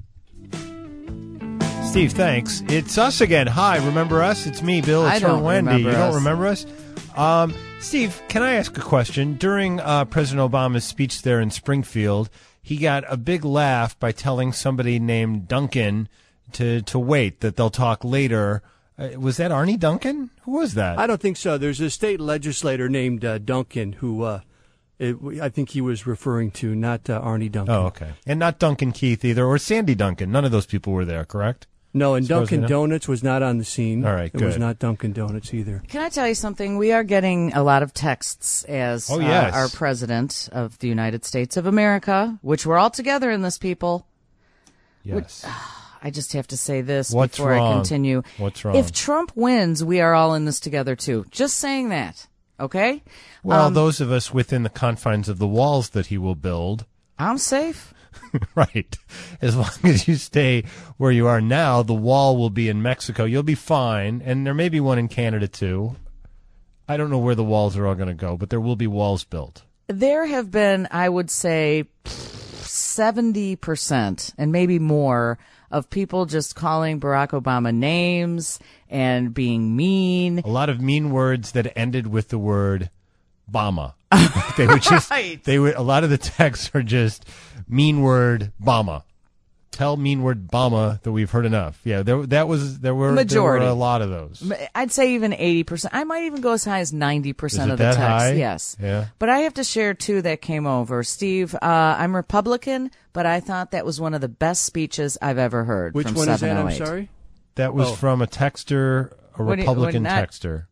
Steve, thanks. It's us again. Hi, remember us? It's me, Bill. It's I her, don't Wendy. remember You don't us. remember us? Um, Steve, can I ask a question? During uh, President Obama's speech there in Springfield, he got a big laugh by telling somebody named Duncan to, to wait, that they'll talk later. Uh, was that Arnie Duncan? Who was that? I don't think so. There's a state legislator named uh, Duncan who uh, it, I think he was referring to, not uh, Arnie Duncan. Oh, okay. And not Duncan Keith either, or Sandy Duncan. None of those people were there, correct? No, and As far as I Dunkin' know? Donuts was not on the scene. All right, It was good. not Dunkin' Donuts either. Can I tell you something? We are getting a lot of texts as Oh, yes. uh, our president of the United States of America, which we're all together in this, people. Yes. I just have to say this What's before wrong? I continue. What's wrong? If Trump wins, we are all in this together too. Just saying that. Okay? Well, Um, those of us within the confines of the walls that he will build. I'm safe. Right. As long as you stay where you are now, the wall will be in Mexico. You'll be fine. And there may be one in Canada, too. I don't know where the walls are all going to go, but there will be walls built. There have been, I would say, seventy percent and maybe more of people just calling Barack Obama names and being mean. A lot of mean words that ended with the word Bama. They would just, Right. they would, a lot of the texts are just mean word Bama. Tell mean word Bama that we've heard enough. Yeah, there, that was, there were, Majority. there were a lot of those. I'd say even eighty percent. I might even go as high as ninety percent Is it of the that text. high? Yes. Yeah. But I have to share two that came over. Steve, uh, I'm Republican, but I thought that was one of the best speeches I've ever heard. Which from one is that? I'm seven oh eight. sorry? That was Oh. from a texter, a What do you- Republican what not- texter.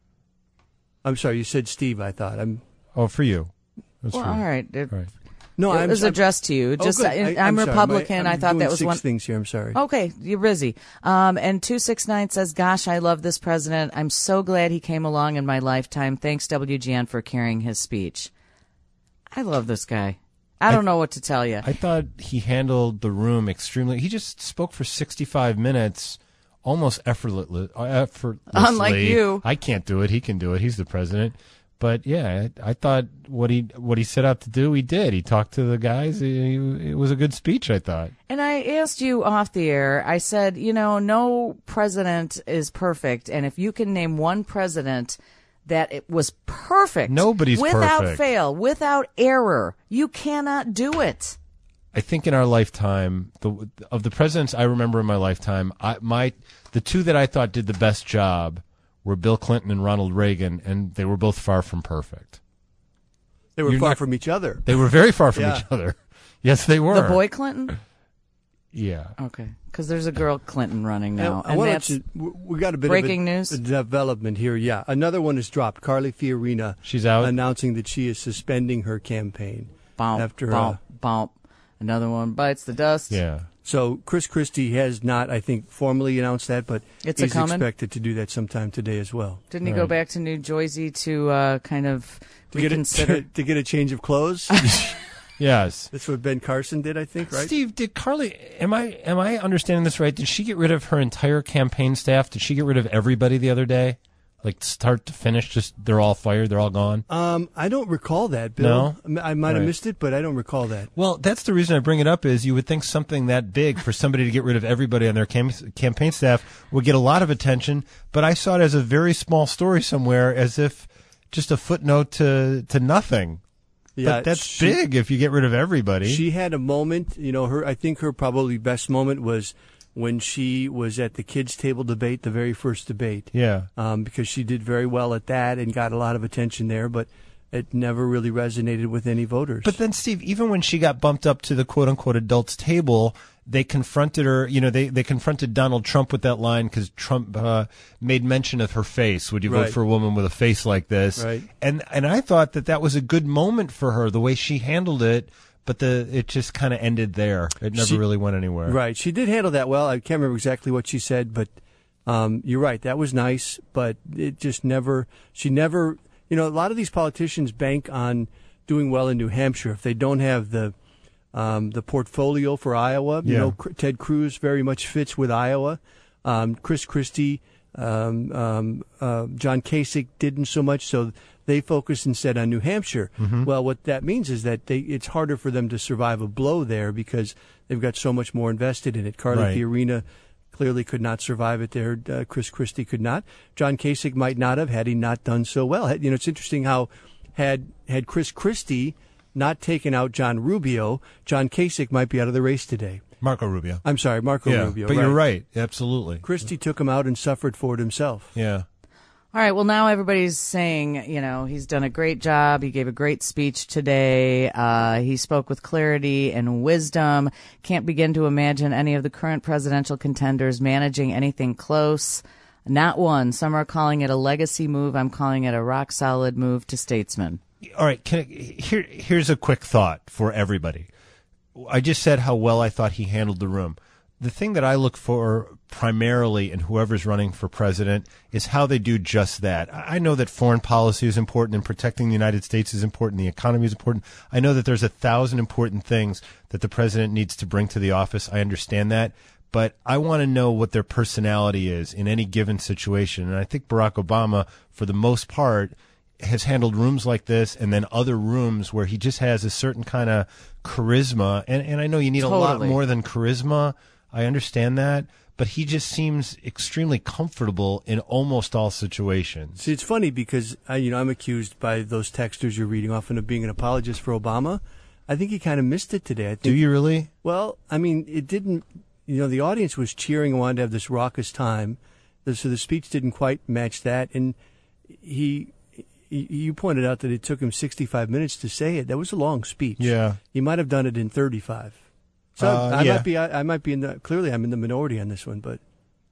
I'm sorry, you said Steve, I thought. I'm Oh, for you. That's Well, for you. all right. It, All right. No, it I'm was I'm- addressed to you. Oh, Just good. I, I- I'm, I'm sorry. My- Republican. I'm I thought doing that was six one. things here. I'm sorry. Okay, you're busy. Um, and two six nine says, "Gosh, I love this president. I'm so glad he came along in my lifetime. Thanks W G N for carrying his speech." I love this guy. I don't know what to tell you. I thought he handled the room extremely. He just spoke for sixty-five minutes, almost effortless, effortlessly. Unlike you. I can't do it. He can do it. He's the president. But yeah, I, I thought what he what he set out to do, he did. He talked to the guys. He, it was a good speech, I thought. And I asked you off the air, I said, you know, no president is perfect. And if you can name one president that it was perfect, Nobody's without perfect. fail, without error, you cannot do it. I think in our lifetime, the of the presidents I remember in my lifetime, I, my the two that I thought did the best job were Bill Clinton and Ronald Reagan, and they were both far from perfect. They were You're far not- from each other. They were very far from Yeah. each other. Yes, they were. The boy Clinton? Yeah. Okay. Because there's a girl Clinton running now. I and wanna that's let you- we got a bit breaking of a, news? a development here. Yeah, another one has dropped. Carly Fiorina, she's out, announcing that she is suspending her campaign Bump, after bump, uh, bump. Another one bites the dust. Yeah. So Chris Christie has not, I think, formally announced that, but It's a he's coming? expected to do that sometime today as well. Didn't he go back to New Jersey to uh, kind of To get, reconsider? a, to get a change of clothes? Yes. That's what Ben Carson did, I think, right? Steve, did Carly? Am I am I understanding this right? Did she get rid of her entire campaign staff? Did she get rid of everybody the other day? Like start to finish, just they're all fired, they're all gone? Um, I don't recall that, Bill. No? I might have Right. missed it, but I don't recall that. Well, that's the reason I bring it up is you would think something that big for somebody to get rid of everybody on their cam- campaign staff would get a lot of attention, but I saw it as a very small story somewhere, as if just a footnote to, to nothing. Yeah, but that's she- big if you get rid of everybody. She had a moment, you know, her. I think her probably best moment was when she was at the kids' table debate, the very first debate. Yeah. Um, because she did very well at that and got a lot of attention there, but it never really resonated with any voters. But then, Steve, even when she got bumped up to the quote-unquote adults table, they confronted her, you know, they, they confronted Donald Trump with that line because Trump uh, made mention of her face. Would you vote Right. for a woman with a face like this? Right. And and I thought that that was a good moment for her, the way she handled it, but the it just kind of ended there. It never She- really went anywhere. Right. She did handle that well. I can't remember exactly what she said, but um, you're right. That was nice, but it just never, she never, you know, a lot of these politicians bank on doing well in New Hampshire. If they don't have the um, the portfolio for Iowa, you Yeah. know, Cr- Ted Cruz very much fits with Iowa. Um, Chris Christie, um, um, uh, John Kasich didn't so much, so they focused instead on New Hampshire. Mhm. Well, what that means is that they, it's harder for them to survive a blow there because they've got so much more invested in it. Carly Right. Fiorina clearly could not survive it there. Uh, Chris Christie could not. John Kasich might not have had he not done so well. Had- You know, it's interesting how had had Chris Christie not taken out John Rubio, John Kasich might be out of the race today. Marco Rubio. I'm sorry, Marco yeah, Rubio. But you're right. Absolutely. Christie took him out and suffered for it himself. Yeah. All right. Well, now everybody's saying, you know, he's done a great job. He gave a great speech today. Uh, he spoke with clarity and wisdom. Can't begin to imagine any of the current presidential contenders managing anything close. Not one. Some are calling it a legacy move. I'm calling it a rock solid move to statesman. All right. Can I, here, here's a quick thought for everybody. I just said how well I thought he handled the room. The thing that I look for primarily in whoever's running for president is how they do just that. I know that foreign policy is important and protecting the United States is important. The economy is important. I know that there's a thousand important things that the president needs to bring to the office. I understand that. But I want to know what their personality is in any given situation. And I think Barack Obama, for the most part, has handled rooms like this and then other rooms where he just has a certain kind of charisma. And, and I know you need Totally. a lot more than charisma. I understand that. But he just seems extremely comfortable in almost all situations. See, it's funny because I, you know, I'm accused by those texters you're reading often of being an apologist for Obama. I think he kind of missed it today. I think, Do you really? Well, I mean, it didn't. You know, the audience was cheering and wanted to have this raucous time, so the speech didn't quite match that. And he, he, you pointed out that it took him sixty-five minutes to say it. That was a long speech. Yeah. He might have done it in thirty-five. So Uh, I yeah. might be. I, I might be in the. Clearly, I'm in the minority on this one, but.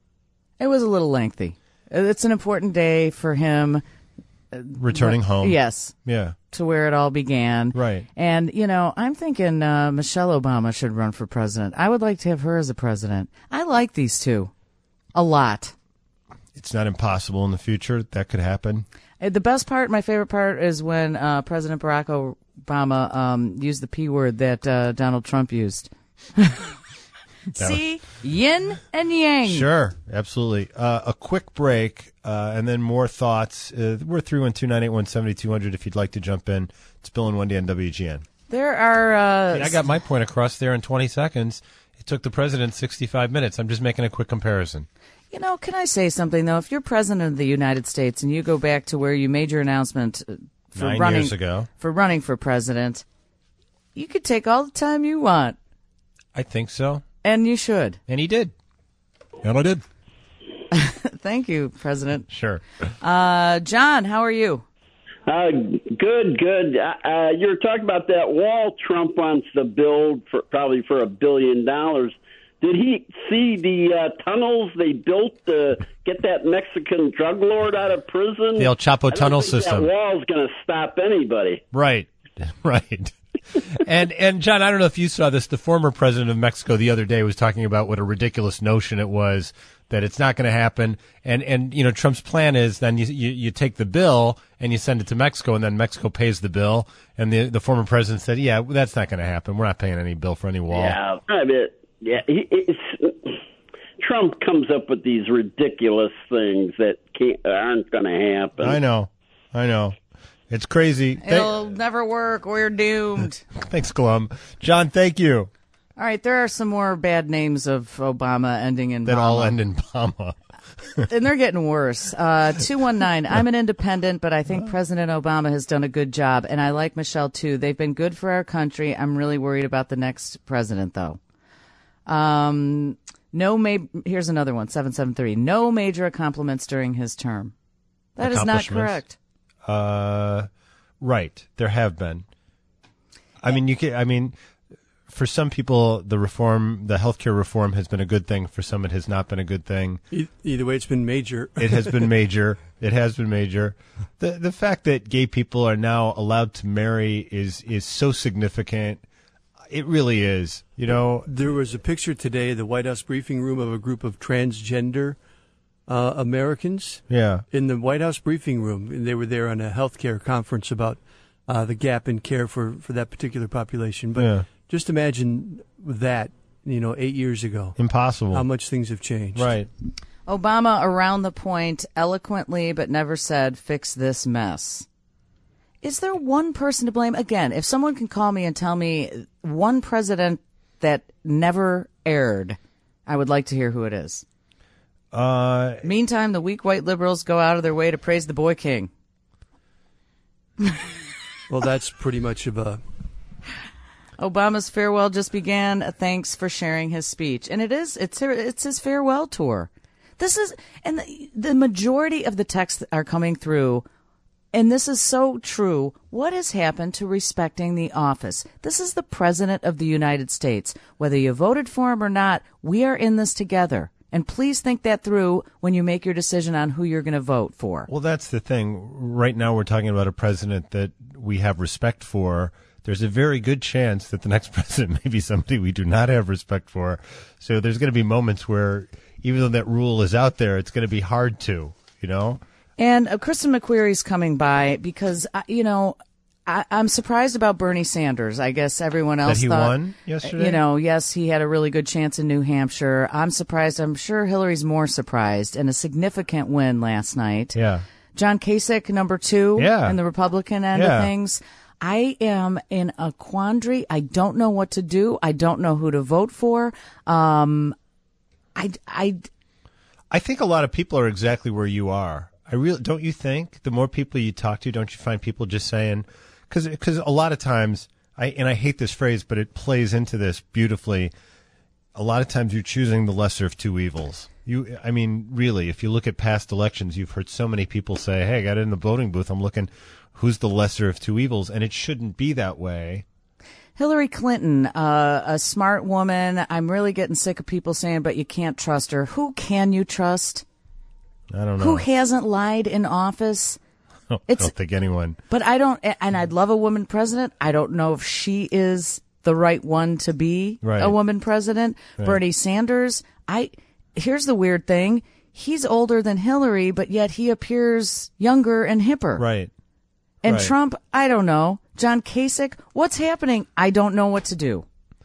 It was a little lengthy. It's an important day for him. Returning home. Yes. Yeah. To where it all began. Right. And, you know, I'm thinking uh, Michelle Obama should run for president. I would like to have her as a president. I like these two a lot. It's not impossible in the future. That could happen. Uh, The best part, my favorite part, is when uh, President Barack Obama um, used the P word that uh, Donald Trump used. See? Yin and yang. Sure, absolutely. Uh, a quick break, uh, and then more thoughts. Uh, we're three one two, nine eight one, seven two zero zero if you'd like to jump in. It's Bill and Wendy on W G N. There are... Uh, I, mean, I got my point across there in twenty seconds. It took the president sixty-five minutes. I'm just making a quick comparison. You know, can I say something, though? If you're president of the United States and you go back to where you made your announcement uh, for Nine running years ago. for running for president, you could take all the time you want, I think so. and you should. And he did. And I did. Thank you, President. Sure. Uh, John, how are you? Uh, good, good. Uh, uh, you're talking about that wall Trump wants to build for probably for a billion dollars. Did he see the uh, tunnels they built to get that Mexican drug lord out of prison? The El Chapo I don't tunnel think system. That wall's going to stop anybody. Right, right. and and John, I don't know if you saw this. The former president of Mexico the other day was talking about what a ridiculous notion it was that it's not going to happen. And and you know Trump's plan is then you, you you take the bill and you send it to Mexico, and then Mexico pays the bill. And the the former president said, "Yeah, that's not going to happen. We're not paying any bill for any wall." Yeah, I mean, yeah. He, it's, Trump comes up with these ridiculous things that can't, aren't going to happen. I know. I know. It's crazy. It'll never work. We're doomed. Thanks, Glum. John, thank you. All right, there are some more bad names of Obama ending in That Bama. all end in Bama. And they're getting worse. Uh, two one nine, I'm an independent, but I think President Obama has done a good job. And I like Michelle, too. They've been good for our country. I'm really worried about the next president, though. Um, no, ma- here's another one, seven seven three. No major accomplishments during his term. That is not correct. Uh, right. There have been. I mean, you can, I mean, for some people, the reform, the healthcare reform has been a good thing. For some, it has not been a good thing. Either way, it's been major. It has been major. It has been major. The the fact that gay people are now allowed to marry is is so significant. It really is. You know, there was a picture today, the White House briefing room, of a group of transgender uh, Americans. Yeah. In the White House briefing room, and they were there on a healthcare conference about uh, the gap in care for, for that particular population. But Yeah. just imagine that, you know, eight years ago. Impossible. How much things have changed. Right. Obama around the point, eloquently, but never said, fix this mess. Is there one person to blame? Again, if someone can call me and tell me one president that never erred, I would like to hear who it is. Uh, Meantime, the weak white liberals go out of their way to praise the boy king. Well, that's pretty much of a... Obama's farewell just began. Thanks for sharing his speech. And it is, it's, it's his farewell tour. This is, and the, the majority of the texts that are coming through, and this is so true. What has happened to respecting the office? This is the president of the United States. Whether you voted for him or not, we are in this together. And please think that through when you make your decision on who you're going to vote for. Well, that's the thing. Right now, we're talking about a president that we have respect for. There's a very good chance that the next president may be somebody we do not have respect for. So there's going to be moments where, even though that rule is out there, it's going to be hard to, you know? And uh, Kristen McQuarrie's coming by because, uh, you know, I, I'm surprised about Bernie Sanders. I guess everyone else That he thought, won yesterday? You know, yes, he had a really good chance in New Hampshire. I'm surprised. I'm sure Hillary's more surprised. And a significant win last night. Yeah. John Kasich, number two Yeah. in the Republican end Yeah. of things. I am in a quandary. I don't know what to do. I don't know who to vote for. Um, I, I, I think a lot of people are exactly where you are. I really don't. You think the more people you talk to, don't you find people just saying, because because a lot of times, I and I hate this phrase, but it plays into this beautifully. A lot of times, you're choosing the lesser of two evils. You, I mean, really, if you look at past elections, you've heard so many people say, "Hey, I got in the voting booth. I'm looking, who's the lesser of two evils?" And it shouldn't be that way. Hillary Clinton, uh, a smart woman. I'm really getting sick of people saying, but you can't trust her. Who can you trust? I don't know. Who hasn't lied in office? I It's- don't think anyone. But I don't, and I'd love a woman president. I don't know if she is the right one to be Right. a woman president. Right. Bernie Sanders, I, here's the weird thing. He's older than Hillary, but yet he appears younger and hipper. Right. And Right. Trump, I don't know. John Kasich, what's happening? I don't know what to do.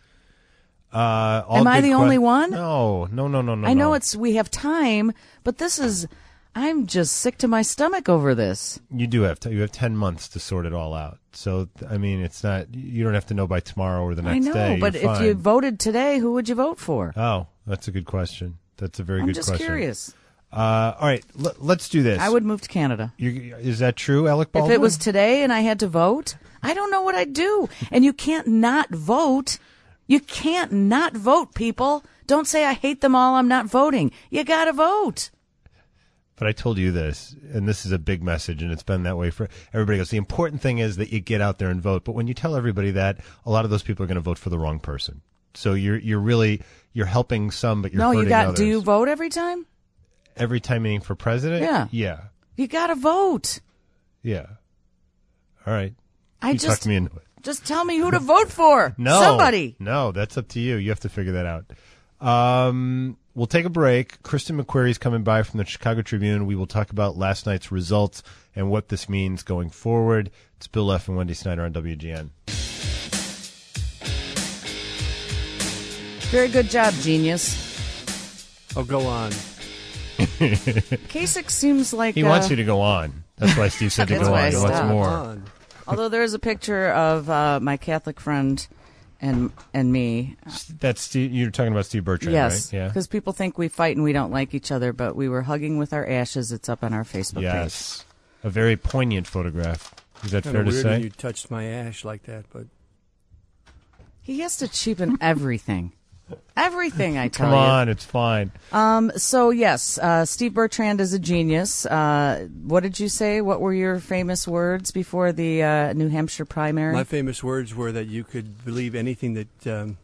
Uh, all Am I good the que- only one? No, no, no, no, no. I know no. it's, we have time, but this is, I'm just sick to my stomach over this. You do have to, you have ten months to sort it all out. So I mean, it's not, you don't have to know by tomorrow or the next I know, day. but You're if you fine. voted today, who would you vote for? Oh, that's a good question. That's a very I'm good just question. curious. Uh, all right, l- let's do this. I would move to Canada. You, is that true, Alec Baldwin? If it was today and I had to vote, I don't know what I'd do. And you can't not vote. You can't not vote, people. Don't say I hate them all, I'm not voting. You got to vote. But I told you this, and this is a big message, and it's been that way for everybody else. The important thing is that you get out there and vote. But when you tell everybody that, a lot of those people are going to vote for the wrong person. So you're you're really you're helping some, but you're no, hurting you got. others. Do you vote every time? Every time meeting for president? Yeah. Yeah. You got to vote. Yeah. All right. I you just talked me into it. Just tell me who to vote for. No. Somebody. No, that's up to you. You have to figure that out. Um, we'll take a break. Kristen McQuarrie's coming by from the Chicago Tribune. We will talk about last night's results and what this means going forward. It's Bill Leff and Wendy Snyder on W G N. Very good job, genius. Oh, go on. Kasich seems like he uh, wants you to go on. That's why Steve said to That's go why on. I What's stopped. more? Although there is a picture of uh, my Catholic friend and and me. That's Steve, you're talking about Steve Bertrand, Yes, right? Yeah. because people think we fight and we don't like each other, but we were hugging with our ashes. It's up on our Facebook Yes. A very poignant photograph. Is that Kinda fair to weird say? when you touched my ash like that, but page. He has to cheapen everything. Everything, I tell Come you. on, it's fine. Um, so, yes, uh, Steve Bertrand is a genius. Uh, what did you say? What were your famous words before the uh, New Hampshire primary? my famous words were that you could believe anything that um,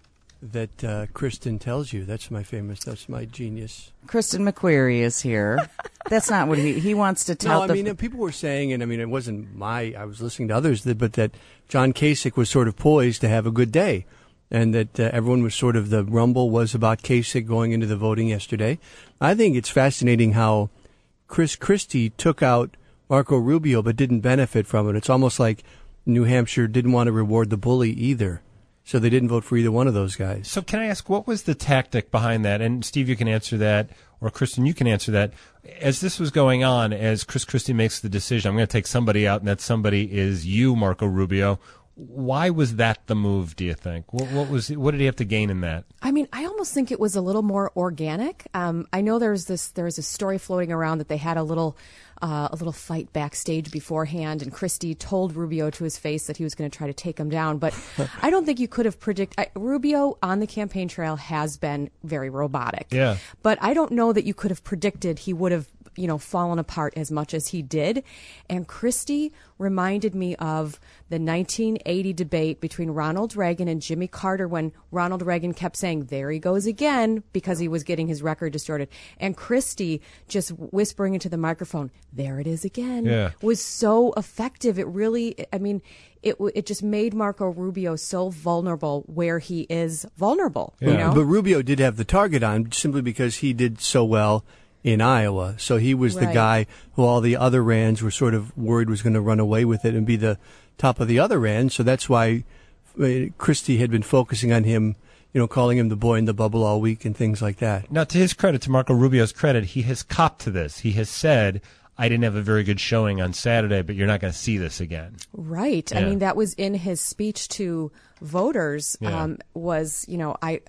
that uh, Kristen tells you. That's my famous. That's my genius. Kristen McQuarrie is here. That's not what he he wants to tell. No, I the, mean, uh, people were saying, and I mean, it wasn't my. I was listening to others, that, but that John Kasich was sort of poised to have a good day, and that uh, everyone was sort of the rumble was about Kasich going into the voting yesterday. I think it's fascinating how Chris Christie took out Marco Rubio, but didn't benefit from it. It's almost like New Hampshire didn't want to reward the bully either. So they didn't vote for either one of those guys. So can I ask, what was the tactic behind that? And Steve, you can answer that, or Kristen, you can answer that. As this was going on, as Chris Christie makes the decision, I'm going to take somebody out, and that somebody is you, Marco Rubio. Why was that the move, do you think? What, what was what did he have to gain in that? I mean, I almost think it was a little more organic. Um, I know there's this there's a story floating around that they had a little uh, a little fight backstage beforehand, and Christie told Rubio to his face that he was going to try to take him down. But I don't think you could have predicted. Rubio on the campaign trail has been very robotic. Yeah. But I don't know that you could have predicted he would have, you know, fallen apart as much as he did. And Christie reminded me of the nineteen eighty debate between Ronald Reagan and Jimmy Carter, when Ronald Reagan kept saying, "There he goes again," because he was getting his record distorted. And Christie just whispering into the microphone, "There it is again," Yeah. was so effective. It really, I mean, it it just made Marco Rubio so vulnerable where he is vulnerable. You know? But Rubio did have the target on simply because he did so well in Iowa. So he was the Right. guy who all the other Rands were sort of worried was going to run away with it and be the top of the other Rand. So that's why uh, Christie had been focusing on him, you know, calling him the boy in the bubble all week and things like that. Now, to his credit, to Marco Rubio's credit, he has copped to this. He has said, I didn't have a very good showing on Saturday, but you're not going to see this again. Right. I Yeah. mean, that was in his speech to voters. Yeah. Um, was, you know, I.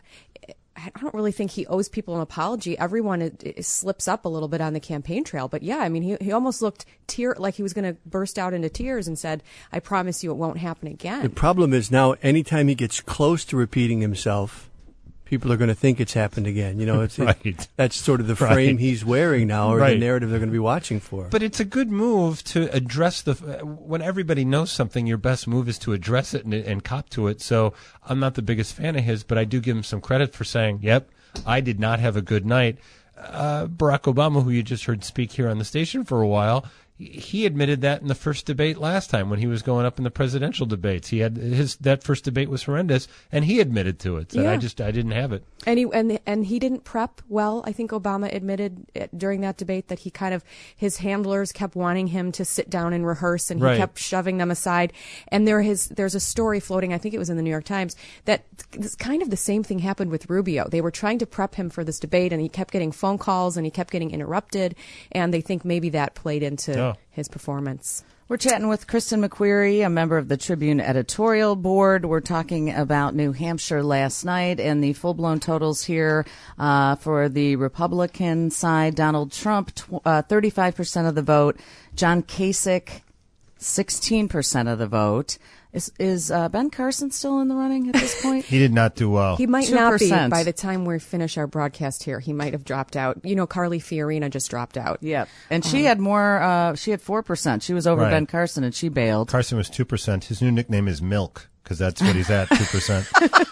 I don't really think he owes people an apology. Everyone it, it slips up a little bit on the campaign trail, but yeah, I mean, he he almost looked tear like he was going to burst out into tears and said, "I promise you, it won't happen again." The problem is now, anytime he gets close to repeating himself, people are going to think it's happened again. You know, it's it- Right. that's sort of the Right. frame he's wearing now, or Right. the narrative they're going to be watching for. But it's a good move to address the. When everybody knows something, your best move is to address it and, and cop to it. So I'm not the biggest fan of his, but I do give him some credit for saying, "Yep, I did not have a good night." Uh, Barack Obama, who you just heard speak here on the station for a while, he admitted that in the first debate last time when he was going up in the presidential debates. He had his that first debate was horrendous, and he admitted to it. Said, Yeah. "I just I didn't have it." And he and and he didn't prep well. I think Obama admitted uh, during that debate that he kind of his handlers kept wanting him to sit down and rehearse, and he Right. kept shoving them aside. And there his there's a story floating. I think it was in the New York Times that this kind of the same thing happened with Rubio. They were trying to prep him for this debate, and he kept getting phone calls and he kept getting interrupted. And they think maybe that played into Oh. his performance. We're chatting with Kristen McQuarrie, a member of the Tribune editorial board. We're talking about New Hampshire last night and the full-blown totals here uh, for the Republican side. Donald Trump, tw- uh, thirty-five percent of the vote. John Kasich, sixteen percent of the vote. Is, is uh, Ben Carson still in the running at this point? He did not do well. He might two not be percent. by the time we finish our broadcast here. He might have dropped out. You know, Carly Fiorina just dropped out. Yep. And she Um, had more, uh, she had four percent. She was over Right. Ben Carson and she bailed. Carson was two percent. His new nickname is Milk because that's what he's at, two percent.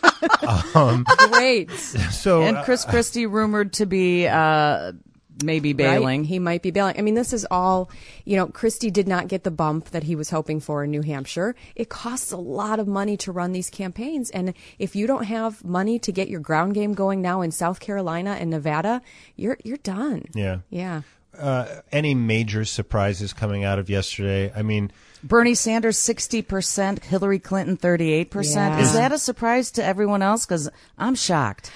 um, Great. So, and Chris uh, Christie rumored to be uh, maybe bailing. Right? He might be bailing. I mean, this is all, you know, Christie did not get the bump that he was hoping for in New Hampshire. It costs a lot of money to run these campaigns. And if you don't have money to get your ground game going now in South Carolina and Nevada, you're you're done. Yeah. Yeah. Uh, any major surprises coming out of yesterday? I mean, Bernie Sanders, sixty percent. Hillary Clinton, thirty-eight percent. Yeah. Is that a surprise to everyone else? Because I'm shocked.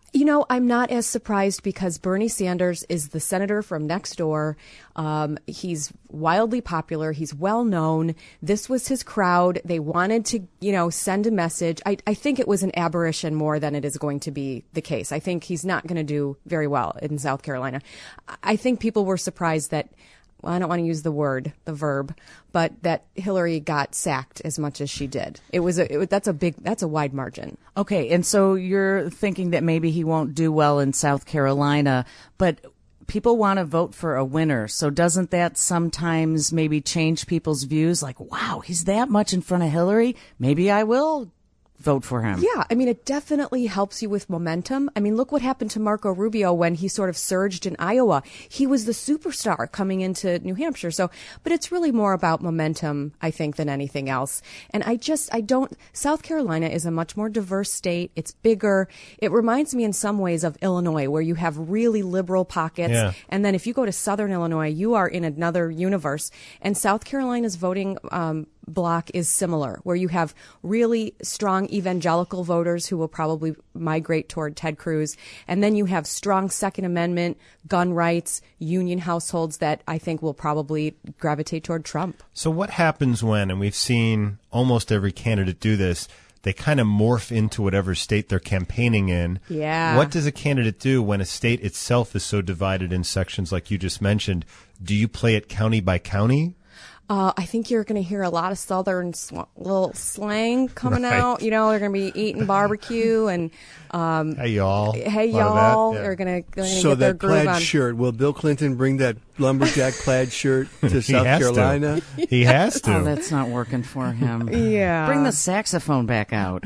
You know, I'm not as surprised because Bernie Sanders is the senator from next door. Um, he's wildly popular. He's well known. This was his crowd. They wanted to, you know, send a message. I, I think it was an aberration more than it is going to be the case. I think he's not going to do very well in South Carolina. I think people were surprised that, well, I don't want to use the word, the verb, but that Hillary got sacked as much as she did. It was a, it, that's a big, that's a wide margin. Okay, and so you're thinking that maybe he won't do well in South Carolina, but people want to vote for a winner. So doesn't that sometimes maybe change people's views? Like, wow, he's that much in front of Hillary. Maybe I will vote for him. Yeah, I mean, it definitely helps you with momentum. I mean, look what happened to Marco Rubio when he sort of surged in Iowa. He was the superstar coming into New Hampshire. So, but it's really more about momentum, I think, than anything else. And I just, I don't, South Carolina is a much more diverse state. It's bigger. It reminds me in some ways of Illinois, where you have really liberal pockets. Yeah. And then if you go to Southern Illinois, you are in another universe. And South Carolina's voting, um, block is similar, where you have really strong evangelical voters who will probably migrate toward Ted Cruz. And then you have strong Second Amendment, gun rights, union households that I think will probably gravitate toward Trump. So what happens when, and we've seen almost every candidate do this, they kind of morph into whatever state they're campaigning in. Yeah. What does a candidate do when a state itself is so divided in sections like you just mentioned? Do you play it county by county? Uh, I think you're going to hear a lot of southern sl- little slang coming Right. out. You know, they're going to be eating barbecue and um, Hey, y'all. Hey, A lot of that, y'all. yeah. They're going to So get their that groove plaid on. shirt, will Bill Clinton bring that lumberjack plaid shirt to He South has to. Carolina? He has to. Oh, that's not working for him. Yeah. Bring the saxophone back out.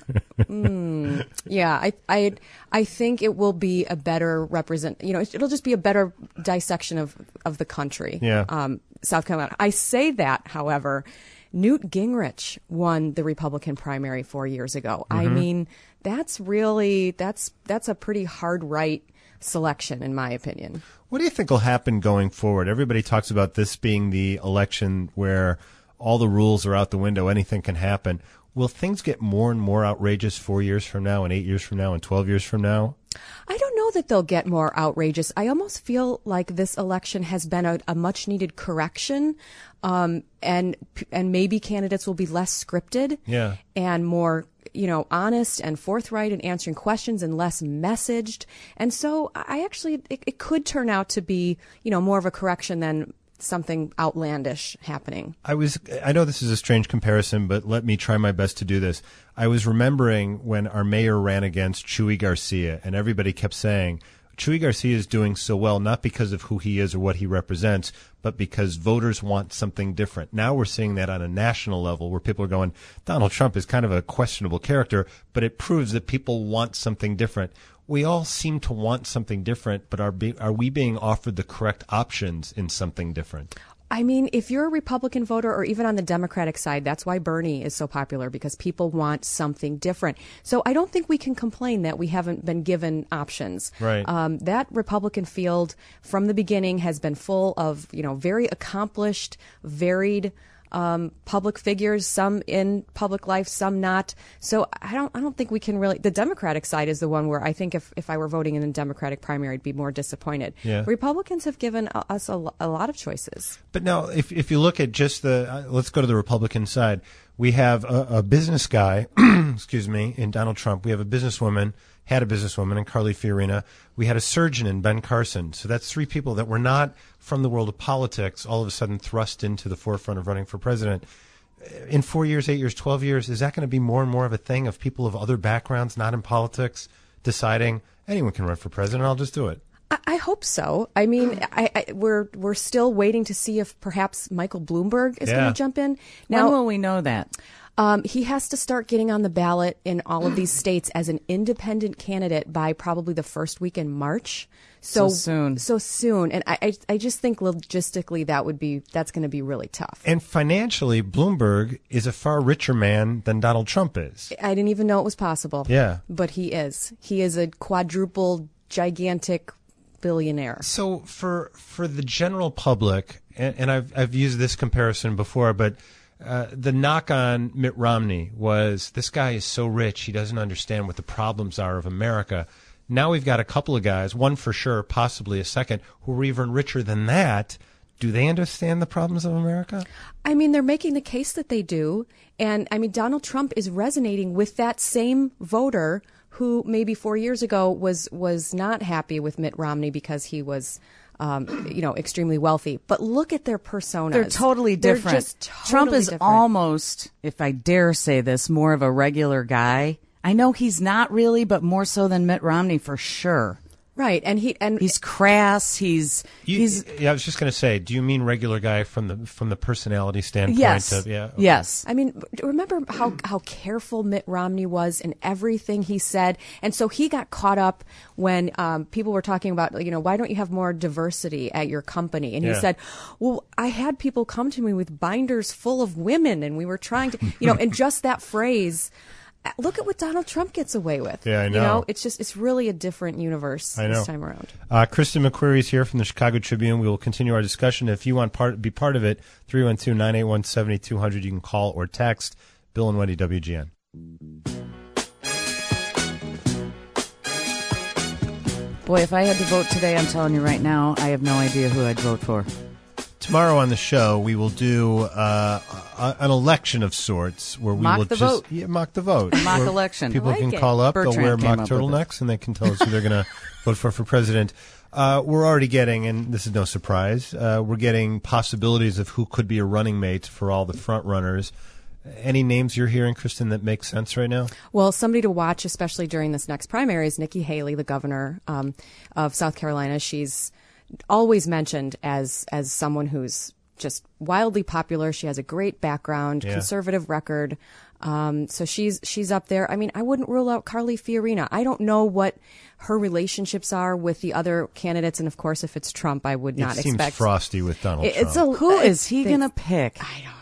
Mm, yeah, I, I, I think it will be a better represent. You know, it'll just be a better dissection of of the country. Yeah. Um, South Carolina. I say that, however, Newt Gingrich won the Republican primary four years ago. I Mhm. mean, that's really that's that's a pretty hard right selection, in my opinion. What do you think will happen going forward? Everybody talks about this being the election where all the rules are out the window, anything can happen. Will things get more and more outrageous four years from now and eight years from now and twelve years from now? I don't know that they'll get more outrageous. I almost feel like this election has been a, a much needed correction, um, and and maybe candidates will be less scripted Yeah. and more, you know, honest and forthright in answering questions and less messaged. And so I actually, it, it could turn out to be, you know, more of a correction than something outlandish happening. I was, I know this is a strange comparison, but let me try my best to do this. I was remembering when our mayor ran against Chuy Garcia, and everybody kept saying, Chuy Garcia is doing so well, not because of who he is or what he represents, but because voters want something different. Now we're seeing that on a national level where people are going, Donald Trump is kind of a questionable character, but it proves that people want something different. We all seem to want something different, but are be, are we being offered the correct options in something different? I mean, if you're a Republican voter or even on the Democratic side, that's why Bernie is so popular, because people want something different. So I don't think we can complain that we haven't been given options. Right. Um, that Republican field from the beginning has been full of, you know, very accomplished, varied um, public figures, some in public life, some not. So I don't, I don't think we can really. The Democratic side is the one where I think if, if I were voting in a Democratic primary, I'd be more disappointed. Yeah. Republicans have given us a, a lot of choices. But now, if if you look at just the, uh, let's go to the Republican side. We have a, a business guy, excuse me, in Donald Trump. We have a businesswoman, had a businesswoman in Carly Fiorina. We had a surgeon in Ben Carson. So that's three people that were not from the world of politics, all of a sudden thrust into the forefront of running for president. In four years, eight years, twelve years, is that going to be more and more of a thing of people of other backgrounds, not in politics, deciding anyone can run for president, I'll just do it? I, I hope so. I mean, I, I, we're we're still waiting to see if perhaps Michael Bloomberg is Yeah. going to jump in. When will we know that? Um, he has to start getting on the ballot in all of these states as an independent candidate by probably the first week in March. So, So soon. So soon. And I, I, I just think logistically that would be, that's going to be really tough. And financially, Bloomberg is a far richer man than Donald Trump is. I didn't even know it was possible. Yeah. But he is. He is a quadruple, gigantic billionaire. So for for the general public, and, and I've I've used this comparison before, but uh, the knock on Mitt Romney was this guy is so rich he doesn't understand what the problems are of America. Now we've got a couple of guys, one for sure, possibly a second, who are even richer than that. Do they understand the problems of America? I mean, they're making the case that they do. And I mean, Donald Trump is resonating with that same voter who maybe four years ago was was not happy with Mitt Romney because he was, um, you know, extremely wealthy. But look at their personas. They're totally They're different. just totally Trump is different. almost, if I dare say this, more of a regular guy. I know he's not really, but more so than Mitt Romney for sure. Right, and he and he's crass. He's You, he's yeah, I was just going to say, do you mean regular guy from the from the personality standpoint? Yes. Of, yeah. Okay. yes. I mean, remember how, how careful Mitt Romney was in everything he said? And so he got caught up when um, people were talking about, you know, why don't you have more diversity at your company? And he Yeah. said, well, I had people come to me with binders full of women, and we were trying to, you know, and just that phrase. Look at what Donald Trump gets away with. Yeah, I You know. know, it's just, it's really a different universe I know. this time around. Uh, Kristen McQuarrie is here from the Chicago Tribune. We will continue our discussion. If you want part be part of it, three one two, nine eight one, seven two zero zero. You can call or text. Bill and Wendy, W G N. Boy, if I had to vote today, I'm telling you right now, I have no idea who I'd vote for. Tomorrow on the show, we will do uh, a, an election of sorts where we Mock will the just vote. Yeah, mock the vote. Mock Where election. People I like can it. call up. Bertrand they'll wear came mock up with it. turtlenecks, and they can tell us who they're going to vote for for president. Uh, we're already getting, and this is no surprise, uh, we're getting possibilities of who could be a running mate for all the front runners. Any names you're hearing, Kristen, that make sense right now? Well, somebody to watch, especially during this next primary, is Nikki Haley, the governor um, of South Carolina. She's always mentioned as as someone who's just wildly popular. She has a great background, Yeah. conservative record. Um, so she's she's up there. I mean, I wouldn't rule out Carly Fiorina. I don't know what her relationships are with the other candidates, and of course, if it's Trump, I would not it seems expect. frosty with Donald It- it's a, Trump. Who it's- is he they- going to pick? I don't.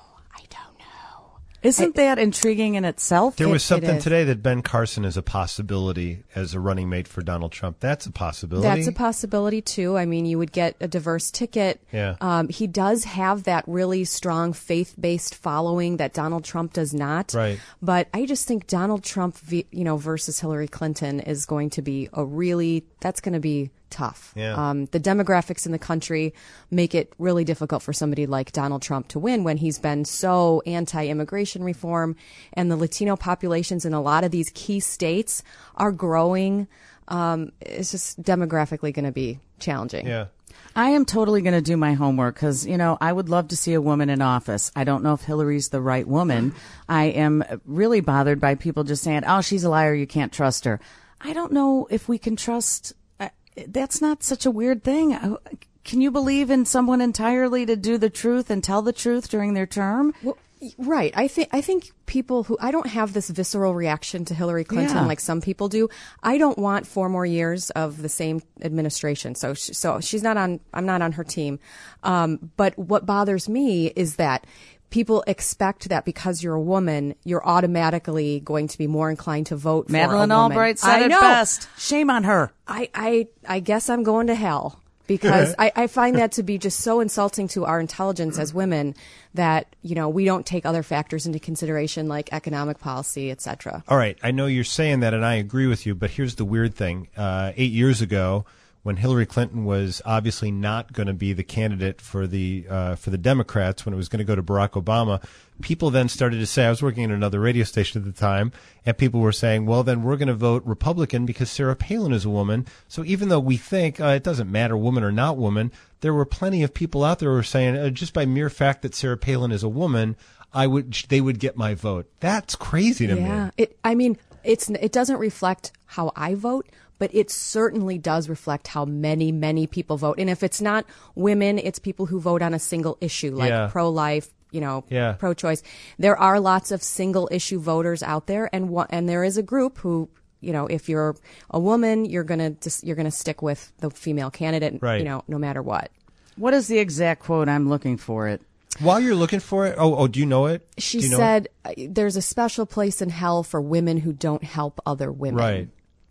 Isn't that intriguing in itself? There was something today that Ben Carson is a possibility as a running mate for Donald Trump. That's a possibility. That's a possibility too. I mean, you would get a diverse ticket. Yeah. Um, he does have that really strong faith-based following that Donald Trump does not. Right. But I just think Donald Trump, v- you know, versus Hillary Clinton is going to be a really. That's going to be tough. Yeah. Um, the demographics in the country make it really difficult for somebody like Donald Trump to win when he's been so anti-immigration reform, and the Latino populations in a lot of these key states are growing. Um, it's just demographically going to be challenging. Yeah. I am totally going to do my homework because, you know, I would love to see a woman in office. I don't know if Hillary's the right woman. I am really bothered by people just saying, oh, she's a liar, you can't trust her. I don't know if we can trust. Uh, that's not such a weird thing. Uh, Can you believe in someone entirely to do the truth and tell the truth during their term? Well, right. I think I think people who I don't have this visceral reaction to Hillary Clinton Yeah. like some people do. I don't want four more years of the same administration. So she, so she's not on. I'm not on her team. Um, but what bothers me is that people expect that because you're a woman, you're automatically going to be more inclined to vote Madeleine for a woman. Albright said I it know. best. Shame on her. I, I, I guess I'm going to hell because I, I find that to be just so insulting to our intelligence as women that, you know, we don't take other factors into consideration like economic policy, et cetera. All right, I know you're saying that, and I agree with you, but here's the weird thing. Uh, eight years ago, when Hillary Clinton was obviously not going to be the candidate for the uh, for the Democrats, when it was going to go to Barack Obama, people then started to say, I was working at another radio station at the time, and people were saying, well, then we're going to vote Republican because Sarah Palin is a woman. So even though we think uh, it doesn't matter woman or not woman, there were plenty of people out there who were saying, uh, just by mere fact that Sarah Palin is a woman, I would they would get my vote. That's crazy to yeah. me. It, I mean, it's it doesn't reflect how I vote, but it certainly does reflect how many, many people vote. And if it's not women, it's people who vote on a single issue, like Yeah. pro-life, you know, Yeah. pro-choice. There are lots of single issue voters out there, and one, and there is a group who, you know, if you're a woman, you're gonna just you're gonna stick with the female candidate, Right. you know, no matter what. What is the exact quote? I'm looking for it. While you're looking for it, oh, oh, do you know it? She Do you know said, uh, "There's a special place in hell for women who don't help other women." Right.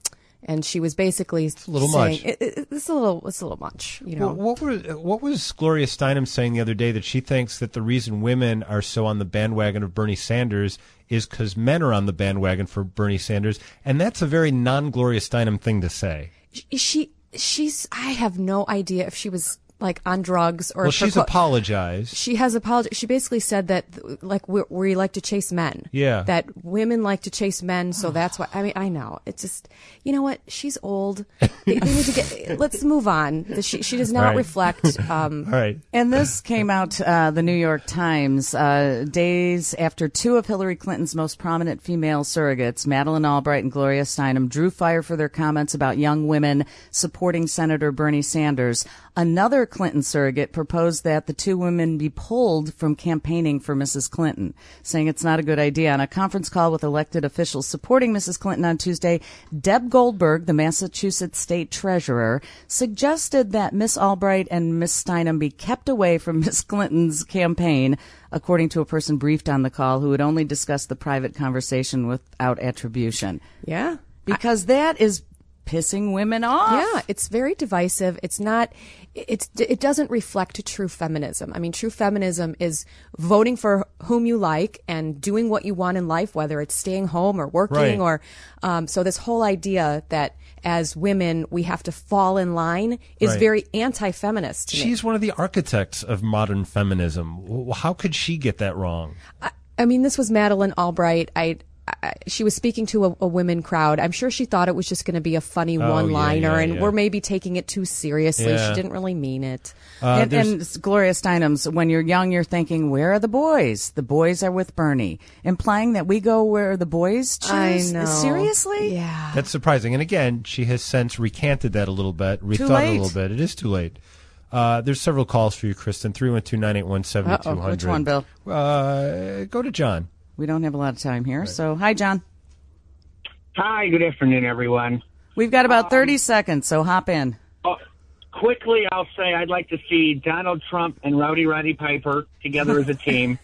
And she was basically a little saying, much. It, it, it's a little, it's a little much, you know. Well, what were what was Gloria Steinem saying the other day, that she thinks that the reason women are so on the bandwagon of Bernie Sanders is because men are on the bandwagon for Bernie Sanders, and that's a very non-Gloria Steinem thing to say. She, she's. I have no idea if she was like on drugs or. Well, if her she's co- apologized. She has apologized. She basically said that, like, we, we like to chase men. Yeah. That women like to chase men, so that's why. I mean, I know. It's just, you know what? She's old. They, they need to get. Let's move on. She she does not All right. reflect. Um, All right. And this came out, uh, the New York Times, uh, days after two of Hillary Clinton's most prominent female surrogates, Madeleine Albright and Gloria Steinem, drew fire for their comments about young women supporting Senator Bernie Sanders. Another Clinton surrogate proposed that the two women be pulled from campaigning for Missus Clinton, saying it's not a good idea. On a conference call with elected officials supporting Missus Clinton on Tuesday, Deb Goldberg, the Massachusetts state treasurer, suggested that Miss Albright and Miss Steinem be kept away from Miss Clinton's campaign, according to a person briefed on the call who had only discussed the private conversation without attribution. Yeah. Because that is pissing women off. Yeah, it's very divisive. It's not, it's, it doesn't reflect true feminism. I mean, true feminism is voting for whom you like and doing what you want in life, whether it's staying home or working Right. or, um, so this whole idea that as women, we have to fall in line is Right. very anti-feminist to me. She's one of the architects of modern feminism. W- How could she get that wrong? I, I mean, this was Madeleine Albright. I, I, she was speaking to a, a women crowd. I'm sure she thought it was just going to be a funny Oh, one-liner, yeah, yeah, and yeah. we're maybe taking it too seriously. Yeah. She didn't really mean it. Uh, and, there's- and it's Gloria Steinem's, when you're young, you're thinking, where are the boys? The boys are with Bernie. Implying that we go where the boys choose? I know. Seriously? Yeah. That's surprising. And again, she has since recanted that a little bit, rethought it a late. little bit. It is too late. Uh, there's several calls for you, Kristen. three one two, nine eight one, seven two zero zero. Uh-oh. Which one, Bill? Uh, go to John. We don't have a lot of time here. So, hi, John. Hi, good afternoon, everyone. We've got about thirty seconds, so hop in. Oh, quickly, I'll say I'd like to see Donald Trump and Rowdy Roddy Piper together as a team.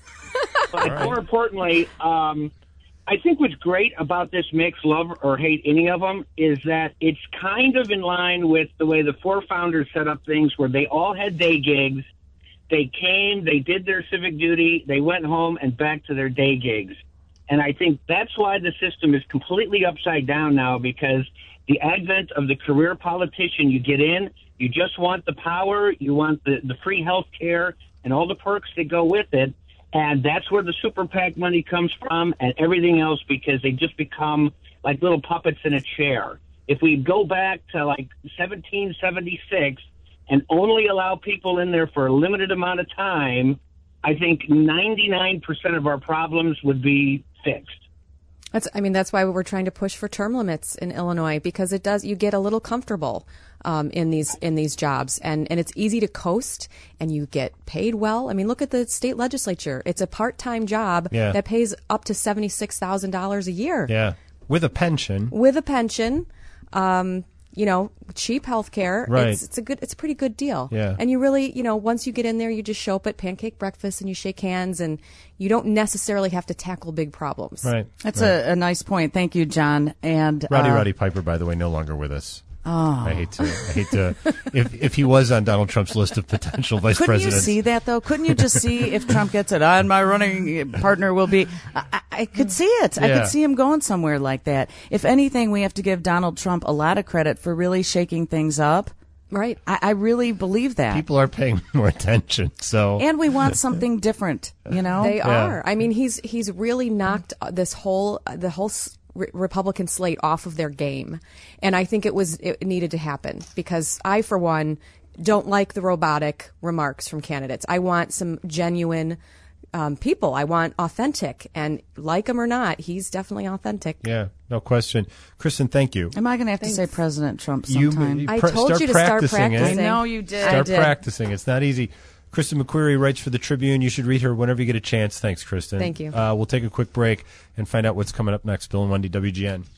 But more importantly, um, I think what's great about this mix, love or hate any of them, is that it's kind of in line with the way the four founders set up things, where they all had day gigs. They came, they did their civic duty, they went home and back to their day gigs. And I think that's why the system is completely upside down now, because the advent of the career politician, you get in, you just want the power, you want the, the free health care and all the perks that go with it. And that's where the super PAC money comes from and everything else, because they just become like little puppets in a chair. If we go back to like seventeen seventy-six and only allow people in there for a limited amount of time, I think ninety-nine percent of our problems would be fixed. That's, I mean, that's why we were trying to push for term limits in Illinois, because it does, you get a little comfortable um, in these in these jobs, and, and it's easy to coast, and you get paid well. I mean, look at the state legislature. It's a part-time job Yeah. that pays up to seventy-six thousand dollars a year. Yeah. With a pension. With a pension, um, you know, cheap health care. Right. It's, it's a good, it's a pretty good deal. Yeah. And you really, you know, once you get in there, you just show up at pancake breakfast and you shake hands, and you don't necessarily have to tackle big problems. Right. That's right. a, a nice point. Thank you, John. And Rowdy uh, Roddy Piper, by the way, no longer with us. Oh. I hate to. I hate to. if if he was on Donald Trump's list of potential vice Couldn't presidents, you see that, though? Couldn't you just see if Trump gets it on, my running partner will be... I, I- I could see it. I Yeah. could see him going somewhere like that. If anything, we have to give Donald Trump a lot of credit for really shaking things up. Right. I, I really believe that. people are paying more attention. So And we want something different, you know? They are. I mean, he's he's really knocked this whole the whole s- re- Republican slate off of their game, and I think it was it needed to happen, because I, for one, don't like the robotic remarks from candidates. I want some genuine um, people. I want authentic, and like him or not, he's definitely authentic. yeah, no question. Kristen, thank you. Am I going to have to say President Trump You- sometime? you I pra- told start you to start practicing it. practicing. I know you did. Start I did. practicing. It's not easy. Kristen McQuarrie writes for the Tribune. You should read her whenever you get a chance. Thanks, Kristen. Thank you. Uh, we'll take a quick break and find out what's coming up next. Bill and Wendy, W G N.